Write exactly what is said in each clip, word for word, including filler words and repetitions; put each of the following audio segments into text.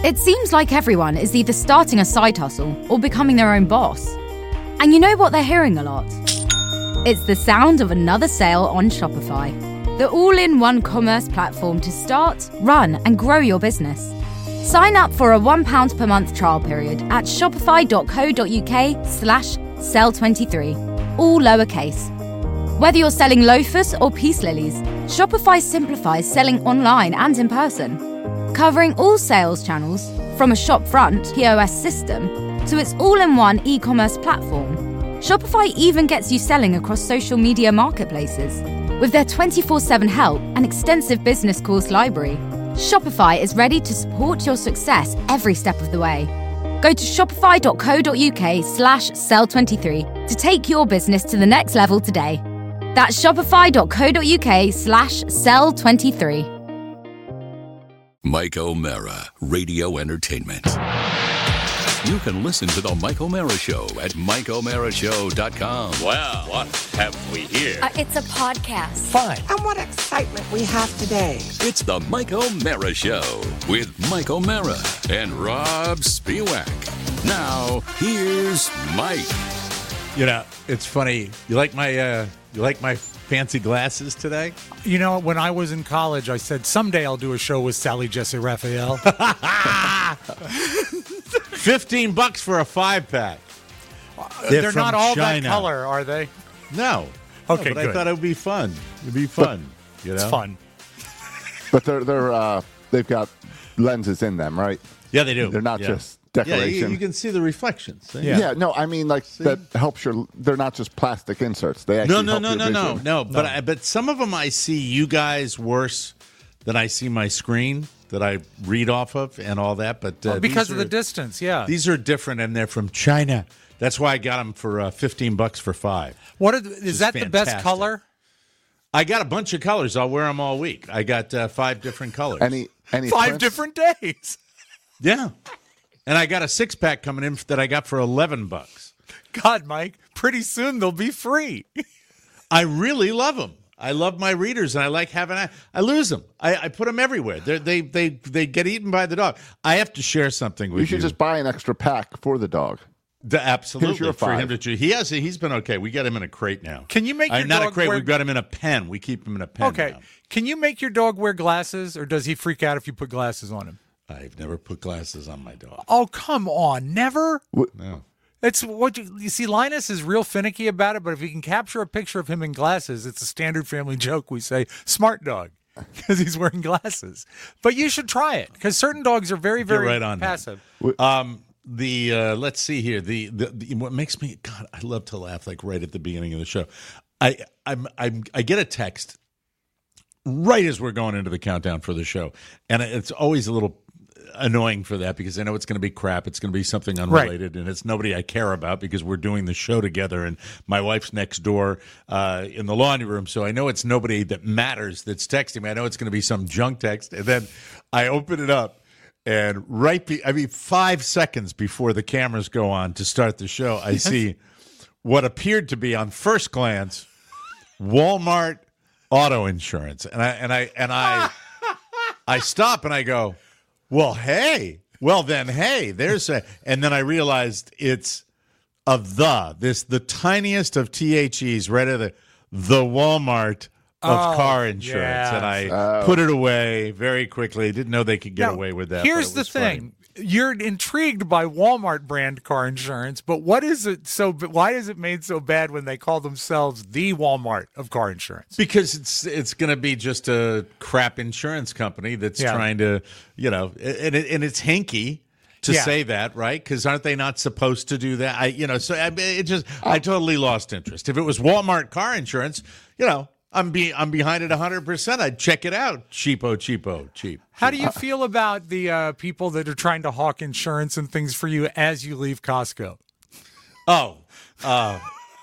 It seems like everyone is either starting a side hustle or becoming their own boss. And you know what they're hearing a lot? It's the sound of another sale on Shopify, the all-in-one commerce platform to start, run, and grow your business. Sign up for a one pound per month trial period at shopify.co.uk slash sell twenty-three, all lowercase. Whether you're selling loafers or peace lilies, Shopify simplifies selling online and in person, covering all sales channels from a shopfront P O S system to its all-in-one e-commerce platform. Shopify even gets you selling across social media marketplaces. With their twenty-four seven help and extensive business course library, Shopify is ready to support your success every step of the way. Go to shopify.co.uk slash sell23 to take your business to the next level today. That's shopify.co.uk slash sell23. Mike O'Mara, Radio Entertainment. You can listen to The Mike O'Mara Show at mike o'mara show dot com. Well, what have we here? Uh, it's a podcast. Fine. And what excitement we have today. It's The Mike O'Mara Show with Mike O'Mara and Rob Spiewak. Now, here's Mike. You know, it's funny. You like my uh, you like my fancy glasses today? You know, when I was in college, I said, someday I'll do a show with Sally Jesse Raphael. Fifteen bucks for a five pack. They're, They're not all China. that color, are they? No. Okay, no, but good. I thought it would be fun. It'd be fun. You know, It's fun. But they're they're uh, they've got lenses in them, right? Yeah, they do. They're not yeah. just Yeah, decoration. you, you can see the reflections. See? Yeah. no, I mean like that helps your. They're not just plastic inserts. They actually No, no, help no, your no, no, vision. no. But I, but some of them I see you guys worse than I see my screen that I read off of and all that. But uh, Oh, because these of are- the distance, yeah. These are different, and they're from China. That's why I got them for uh, fifteen bucks for five. What are, is is that the best fantastic. color? I got a bunch of colors. I'll wear them all week. I got uh, five different colors. Any any Five prints? different days. Yeah, and I got a six pack coming in that I got for eleven bucks. God, Mike, pretty soon they'll be free. I really love them. I love my readers, and I like having. I, I lose them. I, I put them everywhere. They're, they they they get eaten by the dog. I have to share something with you. You should just buy an extra pack for the dog. The, absolutely Here's your for five. him to chew. He has. He's been okay. We got him in a crate now. Can you make Uh, your not dog a crate? wear- We've got him in a pen. We keep him in a pen. Okay. now. Can you make your dog wear glasses, or does he freak out if you put glasses on him? I've never put glasses on my dog. Oh, come on. Never? No. It's what you, you see. Linus is real finicky about it, but if you can capture a picture of him in glasses, it's a standard family joke. We say "smart dog" because he's wearing glasses. But you should try it because certain dogs are very, Get very right on that. passive. Um, the uh, let's see here. The, the the what makes me God, I love to laugh like right at the beginning of the show. I I'm I'm I get a text right as we're going into the countdown for the show, and it's always a little annoying for that because I know it's going to be crap. It's going to be something unrelated, and it's nobody I care about because we're doing the show together, and my wife's next door uh, in the laundry room, so I know it's nobody that matters that's texting me. I know it's going to be some junk text, and then I open it up, and right, be, I mean, five seconds before the cameras go on to start the show, I see what appeared to be on first glance Walmart auto insurance, and I and I and I I stop and I go, well, hey, well then, hey, there's a, and then I realized it's of the this the tiniest of T H Es right at the the Walmart of Oh, car insurance, yes. and I Oh. put it away very quickly. Didn't know they could get Now, away with that. Here's but it the was funny. thing. You're intrigued by Walmart brand car insurance, but what is it so why is it made so bad when they call themselves the Walmart of car insurance? Because it's it's going to be just a crap insurance company that's Yeah. trying to, you know, and, it, and it's hinky to Yeah. say that, right? Because aren't they not supposed to do that? I, you know, so I, it just I totally lost interest. If it was Walmart car insurance, you know, I'm be I'm behind it one hundred percent. I'd check it out. Cheapo, cheapo, cheap. How do you feel about the uh, people that are trying to hawk insurance and things for you as you leave Costco? Oh, uh,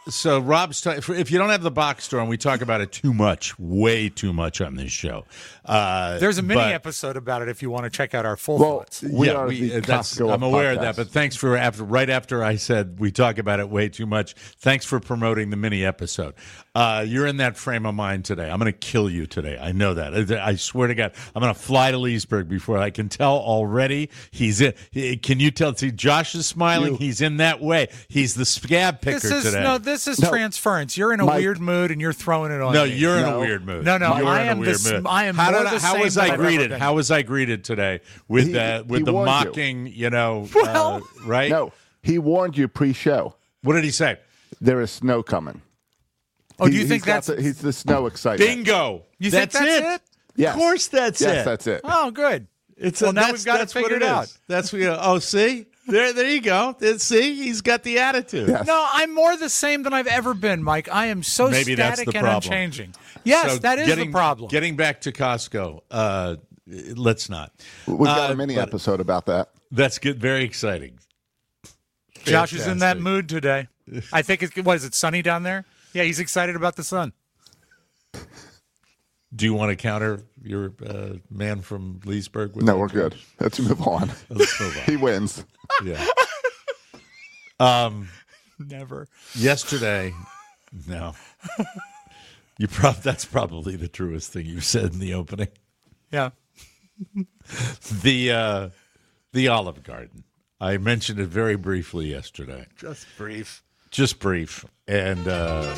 so Rob's t- if you don't have the box store, and we talk about it too much, way too much on this show. Uh, There's a mini but, episode about it if you want to check out our full Well, thoughts. we yeah, are we, the uh, that's, Costco I'm aware of podcast. that, but thanks for after right after I said we talk about it way too much. Thanks for promoting the mini episode. Uh, you're in that frame of mind today. I'm going to kill you today. I know that. I, I swear to God, I'm going to fly to Leesburg before I can tell already. He's in. He, can you tell? See, Josh is smiling. You- He's in that way. He's the scab picker This is today. no. This is No. transference. You're in a Mike- weird mood and you're throwing it on No, me. you're in a No. weird mood. No, no, You're I in a am the weird sm- mood. I am how more did I- the how same was than I I've ever greeted? been. How was I greeted today with He- the with he the warned you. mocking? You, know, Well- uh, right? No, he warned you pre-show. What did he say? There is snow coming. Oh, do He- you think he's got that's? the, he's the snow excitement? Bingo. You think that's, that's it. it? Yes. Of course, that's yes, it. that's it. Oh, good. It's Well, a, now that's, we've got it that's what figured it is. out. That's what. You, oh, see there, there you go. There- See, he's got the attitude. Yes. No, I'm more the same than I've ever been, Mike. I am so Maybe that's static the and problem. unchanging. Yes, So that is getting, the problem. Getting back to Costco, uh, let's not. We've got Uh, a mini but episode about that. That's good. Very exciting. Josh is in that Fantastic. mood today. I think it's what is it sunny down there? Yeah, he's excited about the sun. Do you want to counter your uh, man from Leesburg? With No, that we're joke? good. Let's move on. Let's move on. He wins. Yeah. Um. Never. Yesterday, no. You prob that's probably the truest thing you said in the opening. Yeah. The uh, the Olive Garden. I mentioned it very briefly yesterday. Just brief. Just brief. And uh,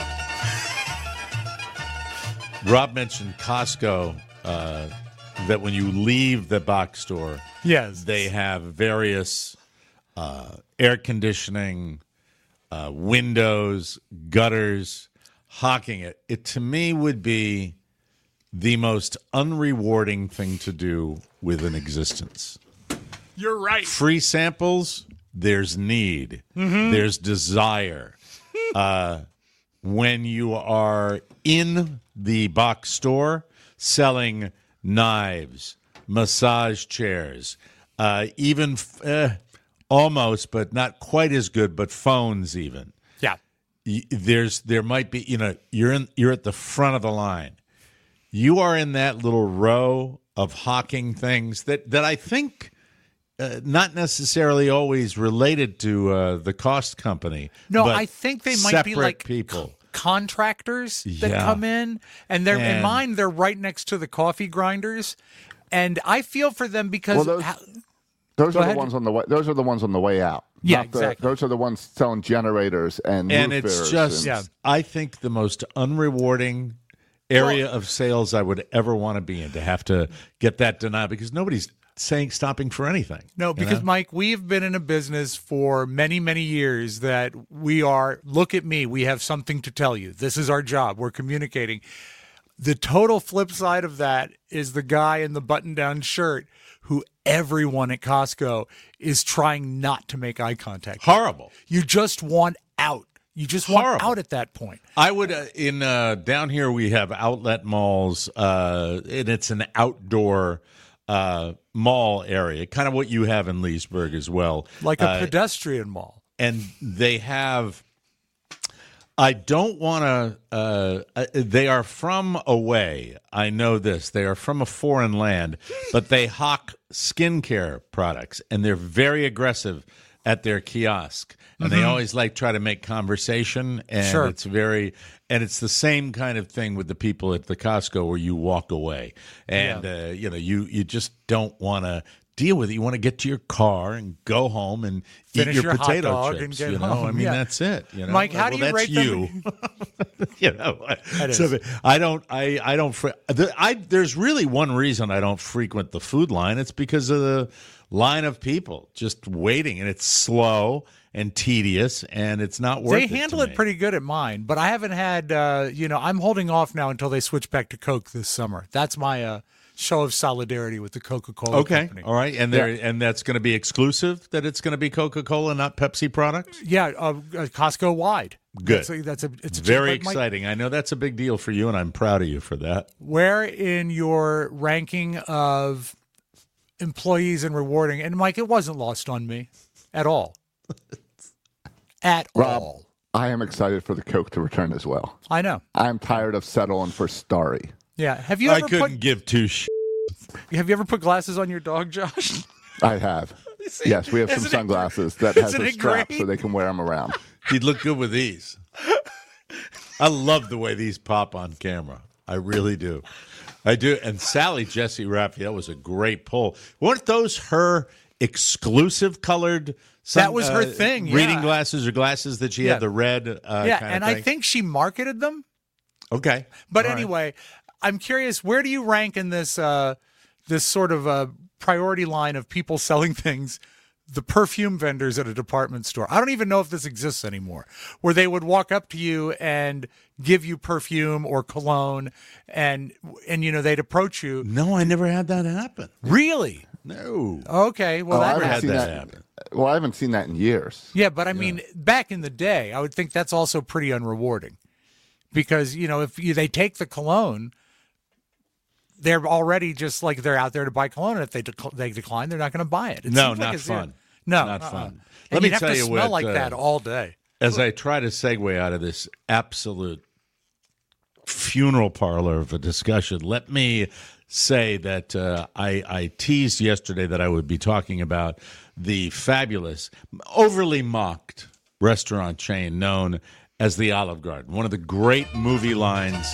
Rob mentioned Costco, uh, that when you leave the box store, Yes. they have various uh, air conditioning, uh, windows, gutters, hawking it. It to me would be the most unrewarding thing to do with an existence. You're right. Free samples, there's need, there's desire. Uh, when you are in the box store selling knives, massage chairs, uh, even uh, almost, but not quite as good, but phones even. Yeah. Y- There's there might be you know you're in you're at the front of the line. You are in that little row of hawking things that that I think. Uh, not necessarily always related to uh, the cost company. No, but I think they might be separate like people. c- contractors that Yeah. come in, and they're in And- mine. They're right next to the coffee grinders, and I feel for them because Well, those- how- Those Go are ahead. the ones on the way. Those are the ones on the way out. Yeah, Not the- exactly. Those are the ones selling generators and and roofers it's just, Yeah. I think, the most unrewarding area of sales I would ever want to be in, to have to get that denied because nobody's saying stopping for anything. No, you because know? Mike, we've been in a business for many, many years that we are, look at me, we have something to tell you. This is our job. We're communicating. The total flip side of that is the guy in the button-down shirt who everyone at Costco is trying not to make eye contact with. Horrible. You just want out. You just want Horrible. out at that point. I would uh, in uh, down here we have outlet malls, uh, and it's an outdoor uh, mall area, kind of what you have in Leesburg as well. Like a Uh, pedestrian mall. and they have. I don't want to. Uh, uh, they are from away. I know this. They are from a foreign land, but they hawk skincare products, and they're very aggressive at their kiosk. And they always like try to make conversation, and Sure. it's very. And it's the same kind of thing with the people at the Costco where you walk away, and uh, you know you you just don't want to deal with it. You want to get to your car and go home and Finish eat your, your hot potato dog chips. and get you know, home. I mean Yeah. that's it. You know, Mike, how do well, you that's rate them? you. you know, That so is. I don't. I I don't. fre- the- I there's really one reason I don't frequent the food line. It's because of the line of people just waiting, and it's slow and tedious, and it's not worth They it. handle to it me. pretty good at mine, but I haven't had, uh, you know, I'm holding off now until they switch back to Coke this summer. That's my uh, show of solidarity with the Coca-Cola Okay, company. all right, and there and that's going to be exclusive. That it's going to be Coca-Cola, not Pepsi products. Yeah, uh, uh, Costco wide. Good. That's a, that's a it's a Very but Mike, exciting. I know that's a big deal for you, and I'm proud of you for that. Where in your ranking of employees and rewarding, and Mike, it wasn't lost on me at all. At Rob. all. I am excited for the Coke to return as well. I know. I'm tired of settling for Starry. Yeah. Have you I ever couldn't put give two sh. Have you ever put glasses on your dog, Josh? I have. See, Yes, we have some isn't it- sunglasses that has isn't a it strap great? so they can wear them around. He'd look good with these. I love the way these pop on camera. I really do. I do. And Sally Jesse Raphael was a great pull. Weren't those her exclusive colored? Sun, That was her uh, thing, Reading yeah. glasses or glasses that she Yeah. had the red. Uh, yeah, kind and of I thing? think she marketed them. Okay. But All right. anyway, I'm curious, where do you rank in this uh, this sort of uh, priority line of people selling things, the perfume vendors at a department store? I don't even know if this exists anymore, where they would walk up to you and give you perfume or cologne, and and you know they'd approach you. No, I never had that happen. Really? No. Okay. Well, Oh, I that haven't had seen that that. happen. Well, I haven't seen that in years. Yeah, but I mean, back in the day, I would think that's also pretty unrewarding because, you know, if you, they take the cologne, they're already just like they're out there to buy cologne. And if they dec- they decline, they're not going to buy it. It No, seems like not it's- fun. No, Not uh-uh. fun. And Let me you'd have tell to you smell what, like uh, that all day. As I try to segue out of this absolute funeral parlor of a discussion, let me say that uh, I, I teased yesterday that I would be talking about the fabulous, overly mocked restaurant chain known as the Olive Garden. One of the great movie lines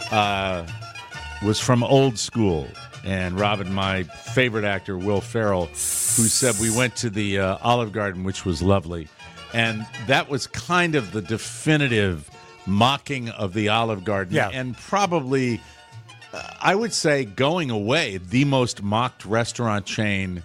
uh, was from Old School. And Robin, my favorite actor, Will Ferrell, who said we went to the uh, Olive Garden, which was lovely. And that was kind of the definitive mocking of the Olive Garden. Yeah. And probably, uh, I would say, going away, the most mocked restaurant chain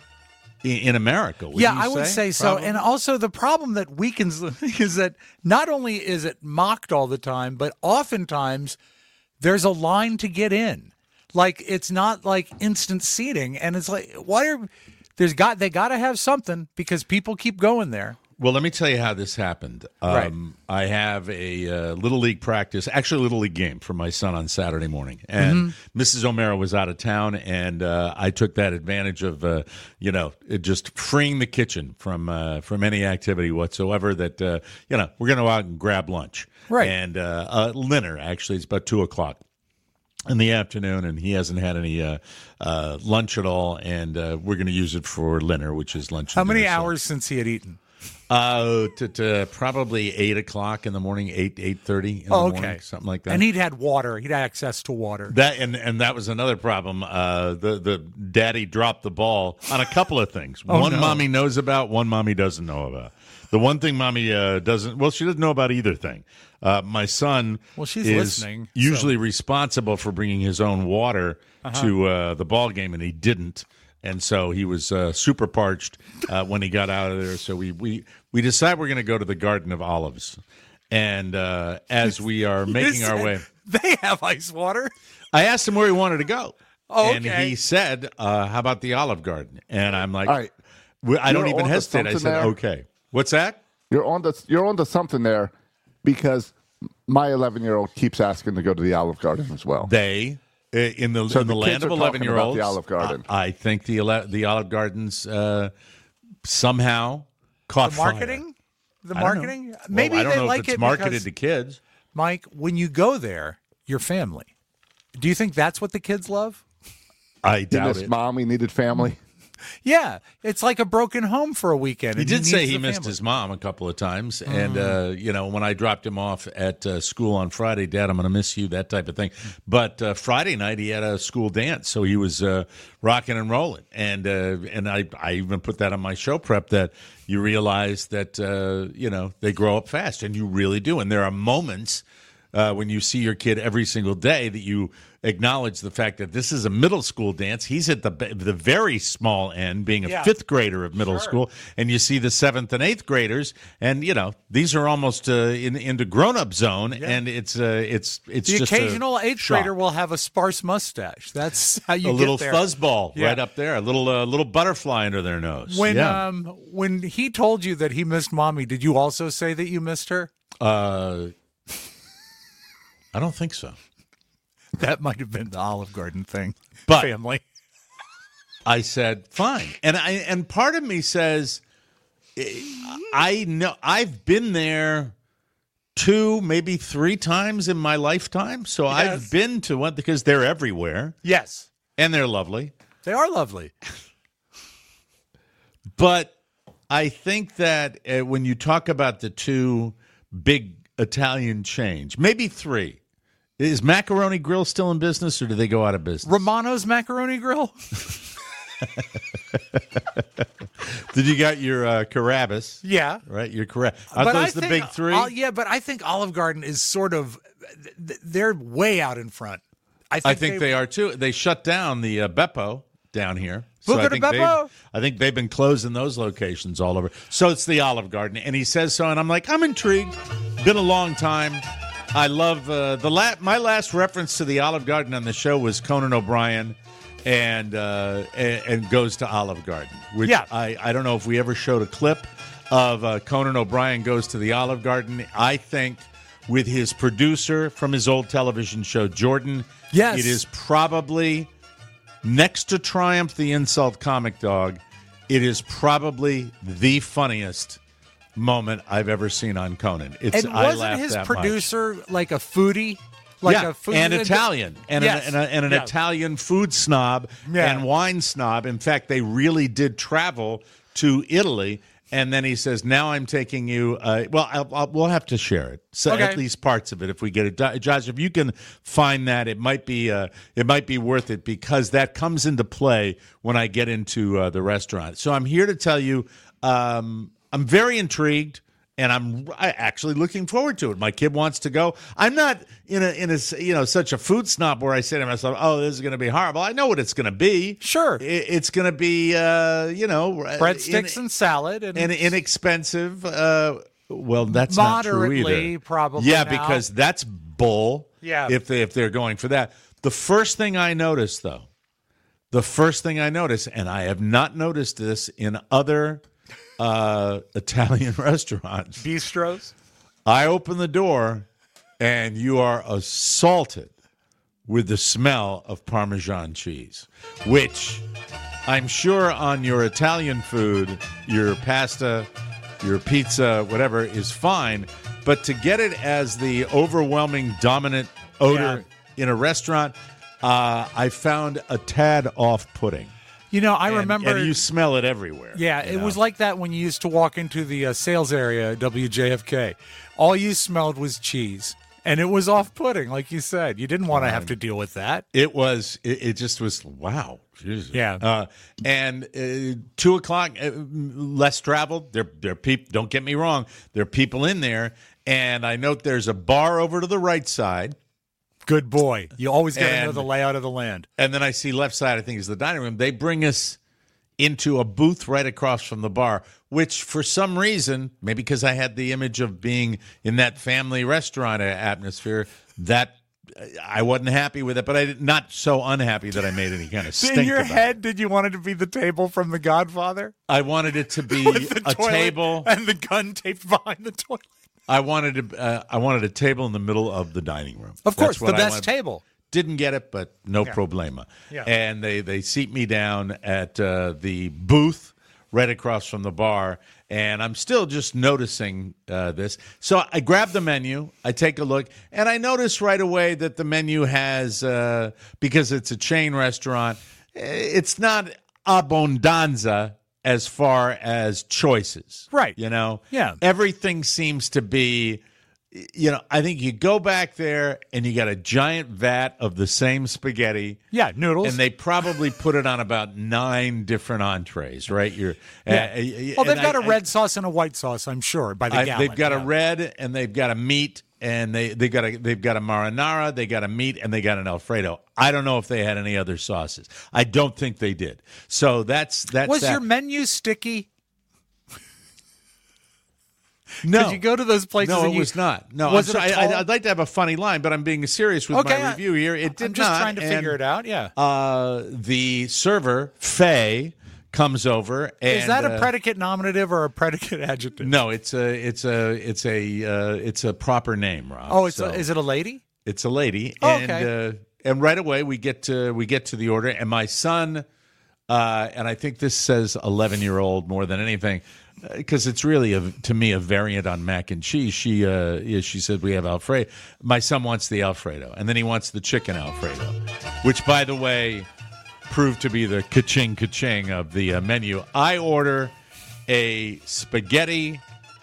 in, in America. Yeah, you I would say so. Probably? And also the problem that weakens is that not only is it mocked all the time, but oftentimes there's a line to get in. Like it's not like instant seating, and it's like why are there's got they got to have something because people keep going there. Well, let me tell you how this happened. Um, I have a uh, Little League practice, actually a Little League game for my son on Saturday morning. And Mm-hmm. Missus O'Mara was out of town, and uh, I took that advantage of, uh, you know, it just freeing the kitchen from uh, from any activity whatsoever that, uh, you know, we're going to go out and grab lunch. Right. And uh, uh, dinner, actually, it's about two o'clock in the afternoon, and he hasn't had any uh, uh, lunch at all, and uh, we're going to use it for dinner, which is lunch. How and many dinner, so- hours since he had eaten? Uh, to, to probably eight o'clock in the morning, eight eight thirty in Oh, the morning, okay, something like that. And he'd had water. He'd had access to water. that and and that was another problem. Uh, the the daddy dropped the ball on a couple of things. Oh, one no. mommy knows about, one mommy doesn't know about. The one thing mommy uh, doesn't, well, she doesn't know about either thing. Uh, my son, Well, she's is listening, so- usually responsible for bringing his own water to uh, the ball game, and he didn't. And so he was uh, super parched uh, when he got out of there. So we we, we decided we're going to go to the Garden of Olives. And uh, as we are making our way, They have ice water. I asked him where he wanted to go. Oh, And okay. he said, uh, how about the Olive Garden? And I'm like, All right. "Well, I don't You're even on to hesitate. I something said, there. okay. What's that? You're on the you're on to something there because my eleven year old keeps asking to go to the Olive Garden as well. They, uh, in the, So in the, the land kids of are talking about eleven-year-olds, the Olive Garden. I, I think the ele- the Olive Gardens uh, somehow caught The fire. marketing? The I don't know. marketing? Well, Maybe I don't they know like if it's it marketed because, to kids. Mike, when you go there, your family. Do you think that's what the kids love? I He doubt missed it. mom. He needed family. Yeah, it's like a broken home for a weekend. He and did say needs he the missed family. his mom a couple of times, and uh, you know, when I dropped him off at uh, school on Friday, Dad, I'm going to miss you, that type of thing. But uh, Friday night he had a school dance, so he was uh, rocking and rolling, and uh, and I I even put that on my show prep that you realize that uh, you know they grow up fast, and you really do, and there are moments. Uh, when you see your kid every single day, that you acknowledge the fact that this is a middle school dance. He's at the the very small end, being a Yeah. fifth grader of middle school, and you see the seventh and eighth graders, and you know these are almost uh, in into grown up zone, and it's uh, it's it's The just occasional a eighth shock. grader will have a sparse mustache. That's how you a get little there. fuzzball Yeah. right up there, a little uh, little butterfly under their nose. When yeah. um when he told you that he missed mommy, did you also say that you missed her? uh, I don't think so. That might have been the Olive Garden thing. But- family. I said, fine. And I and part of me says, I know I've been there two, maybe three times in my lifetime. So Yes. I've been to one because they're everywhere Yes, and they're lovely. they are lovely. But I think that uh, when you talk about the two big Italian chains, maybe three, is Macaroni Grill still in business or do they go out of business? Romano's Macaroni Grill. Did you got your uh, Carrabba's? Yeah. Right, your Carrabba's. Are But those I the think- big three? I'll- yeah, but I think Olive Garden is sort of, th- they're way out in front. I think, I think they are too. They shut down the uh, Beppo down here. Buca I de think Beppo? they've- I think they've been closing those locations all over. So it's the Olive Garden, and he says so, and I'm like, I'm intrigued. Been a long time. I love uh, the la- my last reference to the Olive Garden on the show was Conan O'Brien, and uh, and, and goes to Olive Garden. Which Yeah. I I don't know if we ever showed a clip of uh, Conan O'Brien goes to the Olive Garden. I think with his producer from his old television show, Jordan. Yes. It is probably, next to Triumph the Insult Comic Dog, it is probably the funniest moment I've ever seen on Conan. It's And I wasn't laughed his that producer like a foodie? Like yeah, a food and Italian, and, Yes. an, and, a, and an Yeah. Italian food snob Yeah. and wine snob. In fact, they really did travel to Italy. And then he says, "Now I'm taking you." Uh, well, I'll, I'll, we'll have to share it, so Okay. at least parts of it, if we get it. Do- Josh, if you can find that, it might be uh, it might be worth it because that comes into play when I get into uh, the restaurant. So I'm here to tell you, um, I'm very intrigued. And I'm I actually looking forward to it. My kid wants to go. I'm not in a in a you know such a food snob where I say to myself, "Oh, this is going to be horrible." I know what it's going to be. Sure. I- it's going to be uh, you know breadsticks in- and salad and, and inexpensive. Uh, well, that's not true Moderately, either. probably Yeah, now. because that's bull. Yeah. If they if they're going for that, the first thing I noticed though, the first thing I noticed, and I have not noticed this in other uh, Italian restaurants. bistros. I open the door, and you are assaulted with the smell of Parmesan cheese, which I'm sure on your Italian food, your pasta, your pizza, whatever, is fine. But to get it as the overwhelming dominant odor in a restaurant, uh, I found a tad off-putting. You know, I And- remember. and you smell it everywhere. Yeah, you it know? was like that when you used to walk into the uh, sales area at W J F K. All you smelled was cheese, and it was off-putting, like you said. You didn't want to have to deal with that. It was. It, it just was. Wow. Jesus. Yeah. Uh, and uh, two o'clock, uh, less traveled. There, there are people. Don't get me wrong. There are people in there, and I note there's a bar over to the right side, Good boy. You always got to know And- the layout of the land. and then I see left side. I think is the dining room. They bring us into a booth right across from the bar, which for some reason, maybe because I had the image of being in that family restaurant atmosphere, that I wasn't happy with it, but I did, not so unhappy that I made any kind of stink In your about it. head, did you want it to be the table from The Godfather? I wanted it to be With the a toilet table. and the gun taped behind the toilet. I wanted to. Uh, I wanted a table in the middle of the dining room. Of course, That's what the I best wanted. table. Didn't get it, but no Yeah. problema. Yeah. And they they seat me down at uh, the booth right across from the bar, and I'm still just noticing uh, this. So I grab the menu, I take a look, and I notice right away that the menu has uh, because it's a chain restaurant. It's not abundanza as far as choices, Right. You know, Yeah. everything seems to be, you know, I think you go back there and you got a giant vat of the same spaghetti. Yeah, noodles. And they probably put it on about nine different entrees, right? You're, Yeah. uh, uh, well, they've and got a a red sauce and a white sauce, I'm sure, by the I, gallon. they've got yeah. a red and they've got a meat and they they got a they've got a marinara, they got a meat and they got an Alfredo. I don't know if they had any other sauces. I don't think they did. So that's that's Was that. your menu sticky? no? Did you go to those places? No, and it you- was not. No, Was I'm it a sorry. I, tall- I'd like to have a funny line, but I'm being serious with Okay, my I- review here. It did I'm just not. trying to figure and, it out. Yeah. Uh, the server, Faye, comes over. And, Is that a uh, predicate nominative or a predicate adjective? No, it's a it's a it's a uh, it's a proper name, Rob. Oh, it's So a, is it a lady? it's a lady, Oh, and okay. uh, and right away we get to we get to the order, and my son Uh, and I think this says eleven-year-old more than anything, because it's really, a, to me, a variant on mac and cheese. She uh, yeah, she said, we have Alfredo. My son wants the Alfredo, and then he wants the chicken Alfredo, which, by the way, proved to be the ka-ching, ka-ching of the uh, menu. I order a spaghetti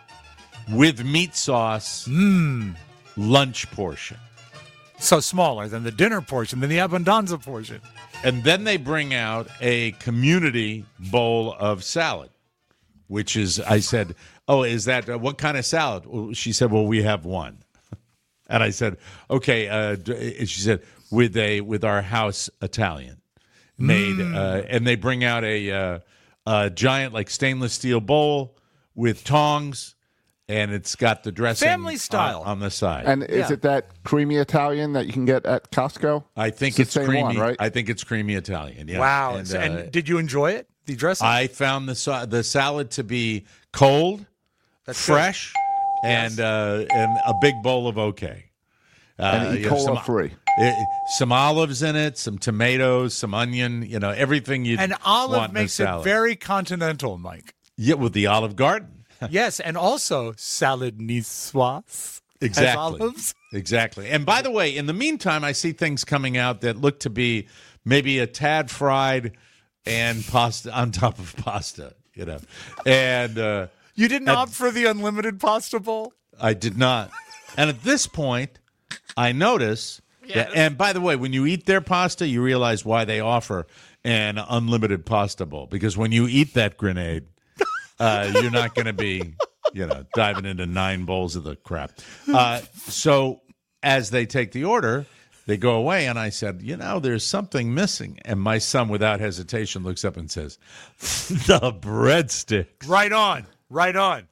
with meat sauce Mm. lunch portion. So smaller than the dinner portion, than the Abundanza portion. And then they bring out a community bowl of salad, which is, I said, oh, is that, uh, what kind of salad? Well, she said, well, we have one. And I said, okay. Uh, d- she said, with a with our house Italian made. Mm. Uh, and they bring out a, uh, a giant, like, stainless steel bowl with tongs. And it's got the dressing Family style. on, on the side. And is Yeah. it that creamy Italian that you can get at Costco? I think it's it's, the same creamy. one, right? I think it's creamy Italian. Yeah. Wow. And, And, uh, did you enjoy it? The dressing? I found the sa- the salad to be cold, That's good. fresh, and uh, and a big bowl of okay. Uh, And you know, E. coli some- free. eh, some olives in it, some tomatoes, some onion. You know, everything you And want olive in a makes it salad. very continental, Mike. Yeah, with the Olive Garden. Yes, and also salad niçoise. Exactly. Has olives. Exactly. And by the way, in the meantime, I see things coming out that look to be maybe a tad fried and pasta on top of pasta, you know. And uh, You didn't And- opt for the unlimited pasta bowl? I did not. And at this point, I notice that, and by the way, when you eat their pasta, you realize why they offer an unlimited pasta bowl. Because when you eat that grenade, uh, you're not going to be, you know, diving into nine bowls of the crap. Uh, so as they take the order, they go away, and I said, you know, there's something missing. And my son, without hesitation, looks up and says, the breadsticks. Right on. Right on.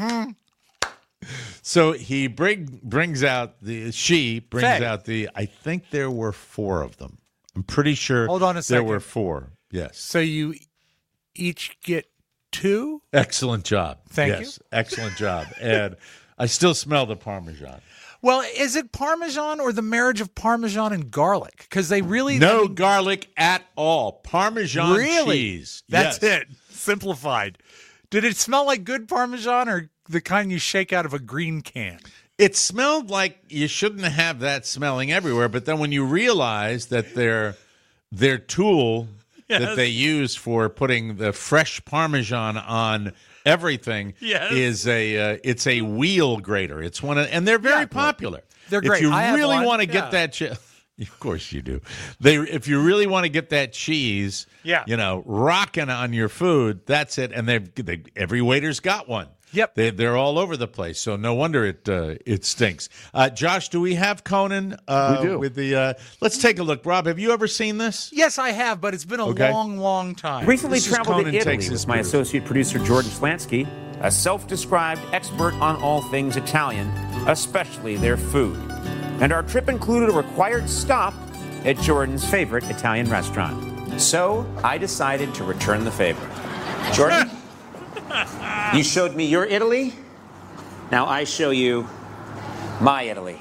So he bring, brings out the, she brings Faye. out the, I think there were four of them. I'm pretty sure Hold on a there second. were four. Yes. So you each get two? Excellent job. Thank yes, excellent job. And I still smell the Parmesan. Well, is it Parmesan or the marriage of Parmesan and garlic? Because they really... No I mean, garlic at all. Parmesan really? cheese. That's Yes. it. Simplified. Did it smell like good Parmesan or the kind you shake out of a green can? It smelled like you shouldn't have that smelling everywhere, but then when you realize that their their tool Yes. that they use for putting the fresh Parmesan on everything Yes. is a uh, it's a wheel grater. It's one of, and they're very Yeah. popular. They're If great. you I have really one. want to Yeah. get that che- of course you do. They if you really want to get that cheese, Yeah. you know, rocking on your food, that's it. And they've they, every waiter's got one. Yep. They, they're all over the place, so no wonder it uh, it stinks. Uh, Josh, do we have Conan? Uh, We do. With the uh, let's take a look. Rob, have you ever seen this? Yes, I have, but it's been a Okay. long, long time. Recently This is traveled Conan to Takes Italy His with my Brews. associate producer Jordan Slansky, a self-described expert on all things Italian, especially their food. And our trip included a required stop at Jordan's favorite Italian restaurant. So I decided to return the favor. Jordan, you showed me your Italy. Now I show you my Italy.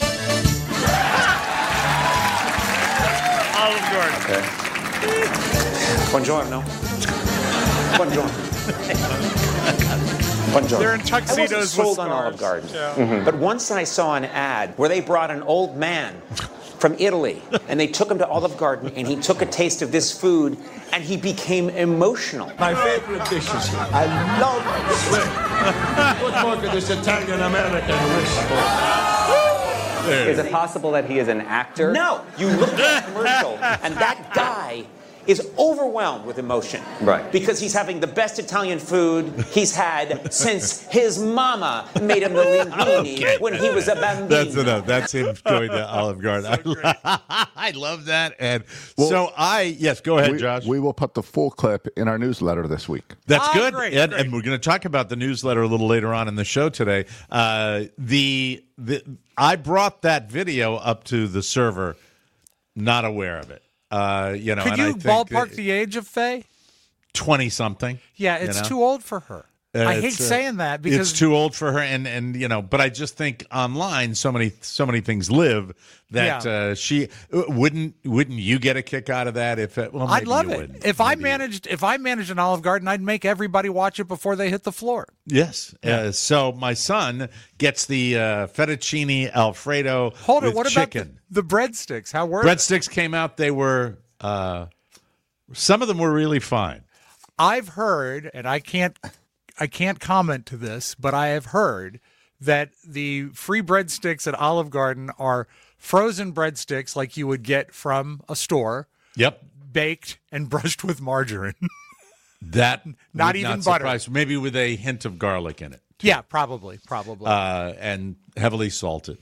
Olive Garden. Okay. Buongiorno. Buongiorno. Buongiorno. They're in I tuxedos wasn't with sold on scarves. Olive Garden. Yeah. Mhm. But once I saw an ad where they brought an old man from Italy and they took him to Olive Garden and he took a taste of this food and he became emotional. My favorite dishes. I love it. What more could this Italian American wish for? Is it possible that he is an actor? No. You look at the commercial and that guy is overwhelmed with emotion. Right. Because he's having the best Italian food he's had since his mama made him the linguine Okay. when he was a bambino. That's enough. That's him going to Olive Garden. I, lo- I love that. And so I yes, go ahead, We, Josh. we will put the full clip in our newsletter this week. That's Ah, good. great, and, great. and we're going to talk about the newsletter a little later on in the show today. Uh, the the I brought that video up to the server, not aware of it. Uh, you know, Could and I you think ballpark the age of Faye? twenty something? Yeah, it's you know? too old for her. Uh, I hate it's, uh, saying that because it's too old for her, and and you know. But I just think online, so many so many things live that Yeah. uh, she wouldn't wouldn't you get a kick out of that if it, well, I'd maybe love you it. wouldn't. If I Maybe you- managed if I managed an Olive Garden, I'd make everybody watch it before they hit the floor. Yes. Uh, so my son gets the uh, fettuccine Alfredo. Hold it. with What chicken. about the, the breadsticks? How were they? Breadsticks came out. They were uh, some of them were really fine. I've heard, and I can't I can't comment to this, but I have heard that the free breadsticks at Olive Garden are frozen breadsticks like you would get from a store. Yep. Baked and brushed with margarine. That Not would even not butter. surprise- Maybe with a hint of garlic in it. Yeah, probably, probably. Uh, and heavily salted.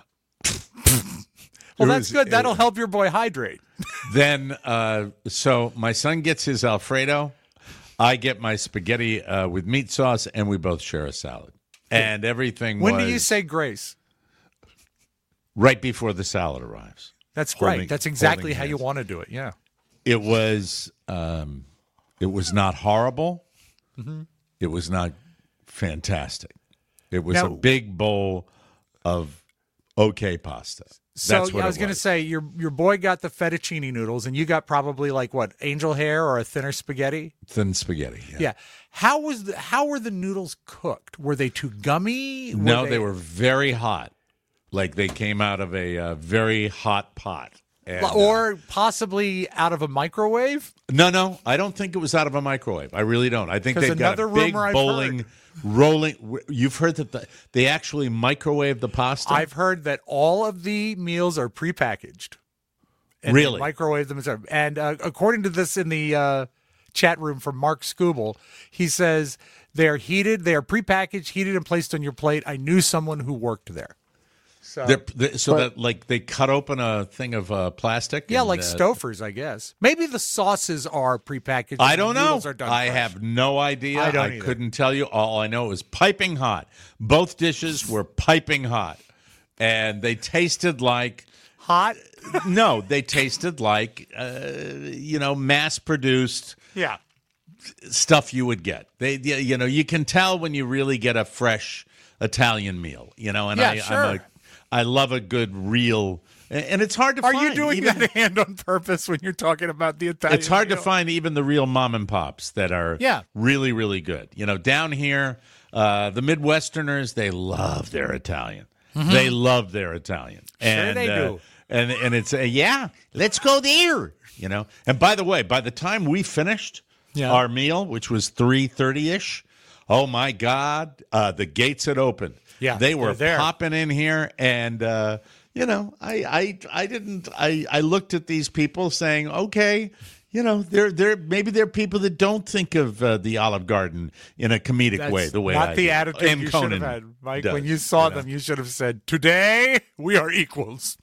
well, it that's was- good. it- That'll help your boy hydrate. Then, uh, so my son gets his Alfredo. I get my spaghetti uh, with meat sauce, and we both share a salad. And everything When was do you say grace? right before the salad arrives. That's Holding- right. That's exactly holding how you hands. want to do it. Yeah. It was um, it was not horrible. Mm-hmm. It was not fantastic. It was Now- a big bowl of okay pasta. So That's what I was it going to say your your boy got the fettuccine noodles, and you got probably like what, angel hair or a thinner spaghetti? Thin spaghetti. Yeah. Yeah. How was the, how were the noodles cooked? Were they too gummy? Were No, they, were very hot. Like they came out of a uh, very hot pot. And, uh, or possibly out of a microwave? no, no, I don't think it was out of a microwave. I really don't. I think 'Cause they've got a another big rumor I've bowling, heard- rolling. You've heard that the, they actually microwave the pasta? I've heard that all of the meals are prepackaged. And they Really? microwave them. and- And uh, according to this in the uh, chat room from Mark Scooble, he says they are heated, they are prepackaged, heated, and placed on your plate. I knew someone who worked there. So, They're, they so that like they cut open a thing of uh, plastic. yeah, and, like uh, Stouffer's, I guess. Maybe the sauces are prepackaged. I and the don't know. noodles Are done I fresh. have no idea. I don't either. couldn't tell you. All I know is piping hot. Both dishes were piping hot, and they tasted like hot. no, they tasted like uh, you know mass-produced Yeah. stuff you would get. They, you know, you can tell when you really get a fresh Italian meal. You know, and Yeah, I, sure. I'm a, I love a good real, and and it's hard to Are find. you doing even- that hand on purpose when you're talking about the Italian? It's hard to meal? find even the real mom and pops that are Yeah. really, really good. You know, down here, uh, the Midwesterners, they love their Italian. They love their Italian. And, they uh, do. And and it's uh, yeah, let's go there. You know. And by the way, by the time we finished Yeah. our meal, which was three thirty ish, oh my God, uh, the gates had opened. Yeah, they were they're there. popping in here, and uh, you know, I, I, I didn't. I, I looked at these people saying, okay, you know, they're they're maybe they're people that don't think of uh, the Olive Garden in a comedic That's way, the way not I the do. attitude And you Conan should have had, Mike. does, when you saw you know? them, you should have said, "Today we are equals."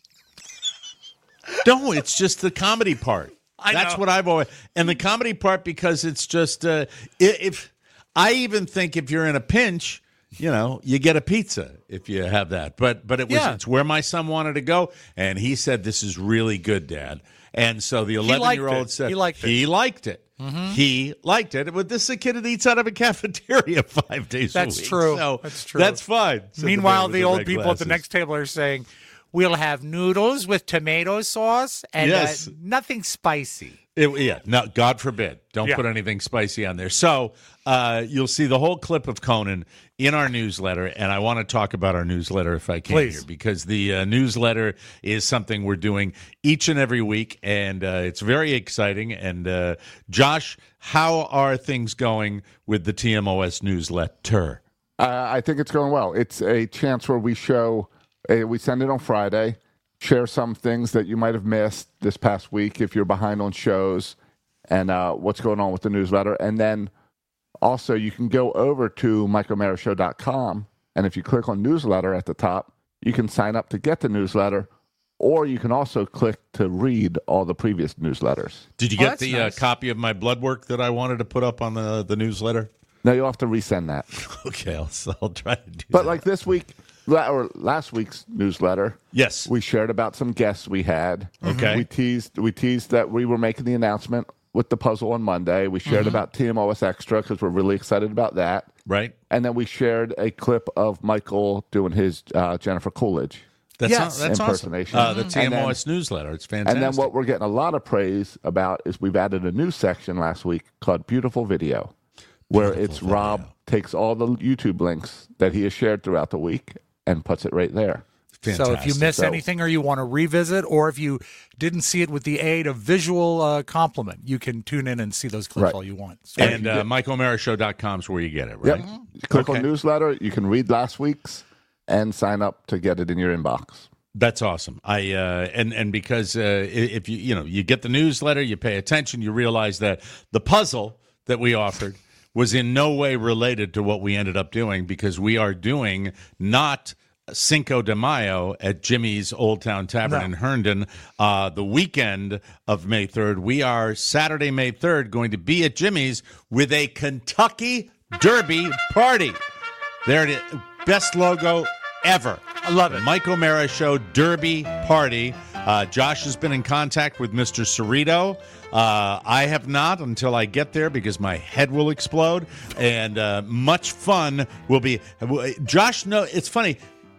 No, it's just the comedy part. I That's know. what I've always, and the comedy part because it's just uh, i- if I even think if you're in a pinch, you know, you get a pizza if you have that. But but it was Yeah. it's where my son wanted to go, and he said this is really good, Dad. And so the liked eleven year old it. said He liked it. He liked it. He liked it. But this is a kid that eats out of a cafeteria five days That's a week. true. So That's true. That's fine. said Meanwhile, man with the old red people at the glasses. next table are saying, "We'll have noodles with tomato sauce and Yes. uh, nothing spicy." It, yeah, no, God forbid. Don't Yeah. put anything spicy on there. So uh, you'll see the whole clip of Conan in our newsletter, and I want to talk about our newsletter if I can Please. here, because the uh, newsletter is something we're doing each and every week, and uh, it's very exciting. And uh, Josh, how are things going with the T M O S newsletter? Uh, I think it's going well. It's a chance where we show, uh, we send it on Friday, share some things that you might have missed this past week if you're behind on shows and uh, what's going on with the newsletter. And then also you can go over to mike o'mara show dot com, and if you click on newsletter at the top, you can sign up to get the newsletter, or you can also click to read all the previous newsletters. Did you Oh, get that's the nice. uh, copy of my blood work that I wanted to put up on the, the newsletter? Now you'll have to resend that. Okay, I'll, I'll try to do But that. like this week, la- or last week's newsletter, Yes. we shared about some guests we had. Okay. We teased we teased that we were making the announcement with the puzzle on Monday. We shared mm-hmm. about T M O S Extra because we're really excited about that. Right. And then we shared a clip of Michael doing his uh, Jennifer Coolidge. That's, yes. that's impersonation. Awesome. Uh, the T M O S then, newsletter. It's fantastic. And then what we're getting a lot of praise about is we've added a new section last week called Beautiful Video, where Beautiful it's video. Rob takes all the YouTube links that he has shared throughout the week and puts it right there. Fantastic. So if you miss so, anything or you want to revisit, or if you didn't see it with the aid of visual uh, complement, you can tune in and see those clips right. all you want. So and uh, Mike O'Mara Show dot com is where you get it, right? Yep. Mm-hmm. Click okay. on newsletter. You can read last week's and sign up to get it in your inbox. That's awesome. I uh, and and because uh, if you you know you get the newsletter, you pay attention, you realize that the puzzle that we offered was in no way related to what we ended up doing, because we are doing not Cinco de Mayo at Jimmy's Old Town Tavern no. in Herndon uh, the weekend of May third. We are Saturday, May third, going to be at Jimmy's with a Kentucky Derby party. There it is. Best logo ever. I love it. Mike O'Mara Show Derby Party. Uh, Josh has been in contact with Mister Cerrito. Uh, I have not until I get there, because my head will explode. And uh, much fun will be. Josh, no, it's funny.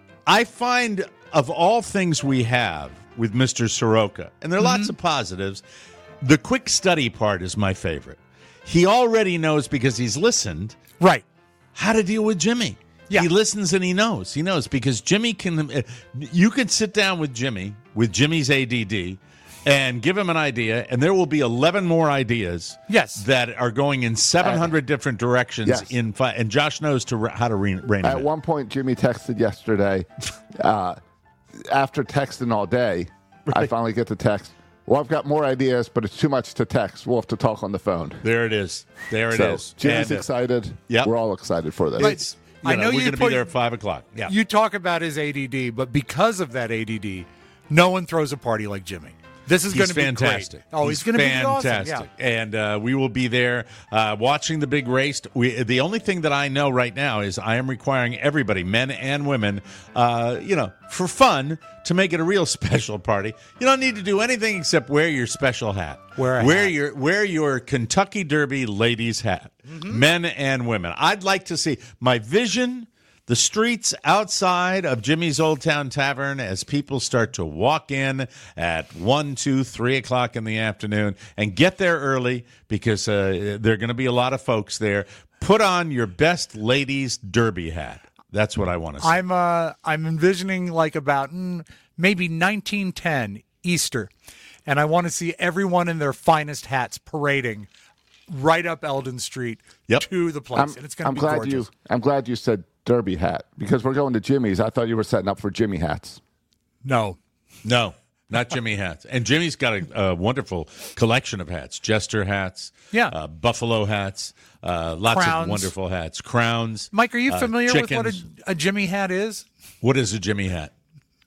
I find of all things we have with Mister Soroka, and there are mm-hmm. lots of positives, the quick study part is my favorite. He already knows, because he's listened, right, how to deal with Jimmy. Yeah. He listens and he knows. He knows because Jimmy can. Uh, you could sit down with Jimmy, with Jimmy's A D D, and give him an idea, and there will be eleven more ideas. Yes. That are going in seven hundred uh, different directions. Yes. In fi- and Josh knows to re- how to re- rein it At in. one point, Jimmy texted yesterday. Uh, after texting all day, right. I finally get the text. Well, I've got more ideas, but it's too much to text. We'll have to talk on the phone. There it is. There it so, is. Jimmy's and, excited. Yep. We're all excited for this. It's, you I know, know we're you going to be there at five o'clock. Yeah. You talk about his A D D, but because of that A D D, no one throws a party like Jimmy. This is going to be fantastic. Great. Oh, he's, he's going to be fantastic. Awesome. Yeah. And uh, we will be there uh, watching the big race. We, the only thing that I know right now is I am requiring everybody, men and women, uh, you know, for fun, to make it a real special party. You don't need to do anything except wear your special hat. Wear a wear hat. your wear your Kentucky Derby ladies hat, mm-hmm. men and women. I'd like to see my vision. The streets outside of Jimmy's Old Town Tavern as people start to walk in at one, two, three o'clock in the afternoon, and get there early, because uh, there are going to be a lot of folks there. Put on your best ladies' derby hat. That's what I want to see. I'm uh, I'm envisioning like about mm, maybe nineteen ten Easter, and I want to see everyone in their finest hats parading right up Eldon Street yep. to the place, I'm, and it's going to be glad gorgeous. You, I'm glad you said derby hat, because we're going to Jimmy's. I thought you were setting up for Jimmy hats. No. No, not Jimmy hats. And Jimmy's got a, a wonderful collection of hats. Jester hats, yeah. uh, buffalo hats, uh, lots crowns. of wonderful hats. Crowns. Mike, are you familiar uh, with what a, a Jimmy hat is? What is a Jimmy hat?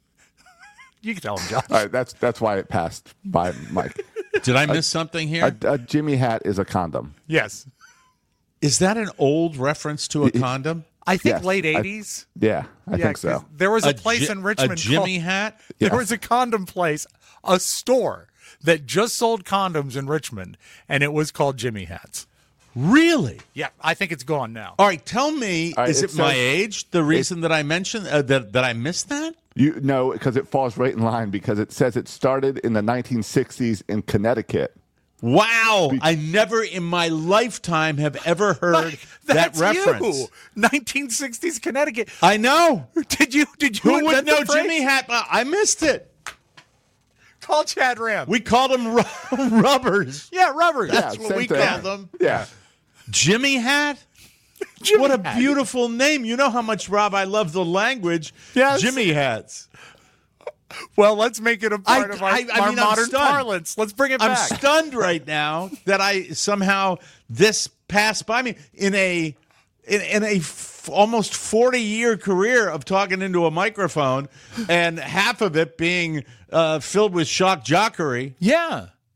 You can tell him, Josh. All right, that's, that's why it passed by Mike. Did I miss a, something here? A, a Jimmy hat is a condom. Yes. Is that an old reference to a condom? I think yes, late eighties. I, yeah, I yeah, think so. There was a, a place Ji- in Richmond. A Jimmy called, hat? There Yeah. was a condom place, a store that just sold condoms in Richmond, and it was called Jimmy Hats. Really? Yeah, I think it's gone now. All right, tell me, right, is it it my says- age, the reason that I mentioned, uh, that, that I missed that? You know, because it falls right in line, because it says it started in the nineteen sixties in Connecticut. Wow, I never in my lifetime have ever heard that That's reference. You. nineteen sixties Connecticut. I know. Did you? Did you? Who would invent the know phrase? Jimmy Hat? I missed it. Call Chad Ram. We called them ru- rubbers. yeah, rubbers. Yeah, That's what same we thing. called them. Yeah. Jimmy Hat? Jimmy What a Hat. beautiful name. You know how much, Rob, I love the language. Yes. Jimmy Hats. Well, let's make it a part I- of our, I- I our mean, I'm modern stunned. parlance. Let's bring it I'm back. stunned right now that I somehow this passed by me in a in, in a f- almost forty year career of talking into a microphone, and half of it being uh, filled with shock jockery. Yeah.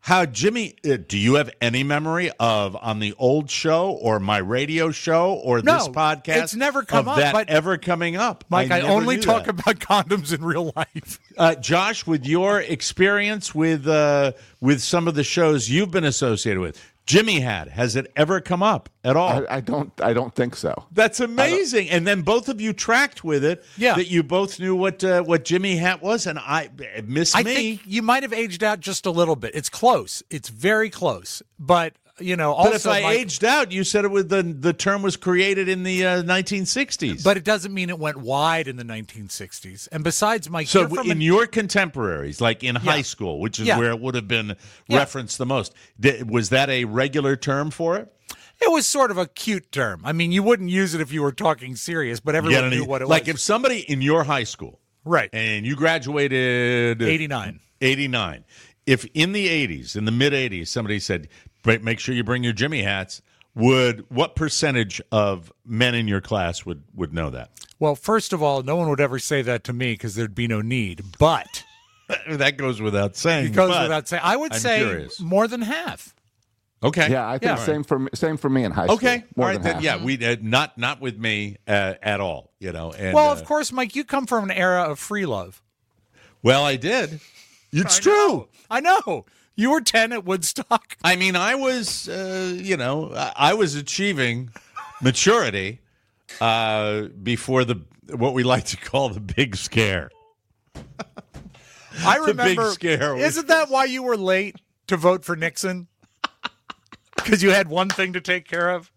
How Jimmy, uh, do you have any memory of on the old show or my radio show or No, this podcast? it's never come of up, that but- ever coming up? Mike, I, never only knew talk that. about condoms in real life. Uh, Josh, with your experience with uh, with some of the shows you've been associated with, Jimmy had, has it ever come up at all? I, I don't. I don't think so. That's amazing. And then both of you tracked with it. Yeah. That you both knew what uh, what Jimmy Hat was, and I miss I me. think you might have aged out just a little bit. It's close. It's very close. But, you know, also. but if I Mike, aged out, you said it was the the term was created in the uh, nineteen sixties. But it doesn't mean it went wide in the nineteen sixties. And besides, Mike, so you're from in an- your contemporaries, like in high school, which is Yeah. where it would have been Yeah. referenced the most, th- was that a regular term for it? it was sort of a cute term. I mean, you wouldn't use it if you were talking serious, but everyone Yeah, knew what it like was. if somebody in your high school, Right. and you graduated eighty-nine. eighty-nine. If in the eighties, in the mid eighties, somebody said, "Break- make sure you bring your Jimmy hats," would what percentage of men in your class would, would know that? Well, first of all, no one would ever say that to me because there'd be no need. But That goes without saying. it goes but without saying. I would I'm say curious. more than half. Okay. Yeah, I think Yeah. same for me, same for me in high school. Okay. More All right. than Then, half. yeah. We uh, not not with me uh, at all. You know. And, Well, uh, of course, Mike, you come from an era of free love. Well, I did. It's I true. know. I know. You were ten at Woodstock. I mean, I was, uh, you know, I, I was achieving maturity uh, before the what we like to call the big scare. I The big remember. scare was- Isn't that why you were late to vote for Nixon? Because you had one thing to take care of.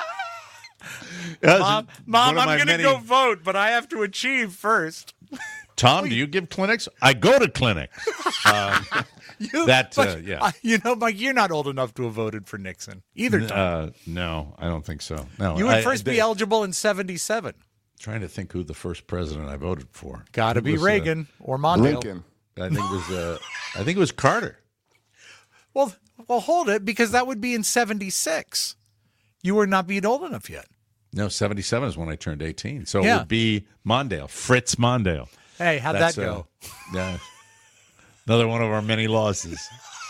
That was Mom, one Mom, of I'm my going to many- go vote, but I have to achieve first. Tom, do you give clinics? I go to clinics. Um, You, That, but, uh, yeah. uh, you know, Mike, you're not old enough to have voted for Nixon either. Tom. uh, no, I don't think so. No, you would I- first they- be eligible in seventy-seven. Trying to think who the first president I voted for. Got to It be was, uh, Reagan or Mondale. Lincoln. I think it was. Uh, I think it was Carter. Well, well, hold it, because that would be in seventy-six. You were not being old enough yet. No, seventy-seven is when I turned eighteen. So it Yeah. would be Mondale, Fritz Mondale. Hey, how'd That's, that go? uh, yeah. Another one of our many losses.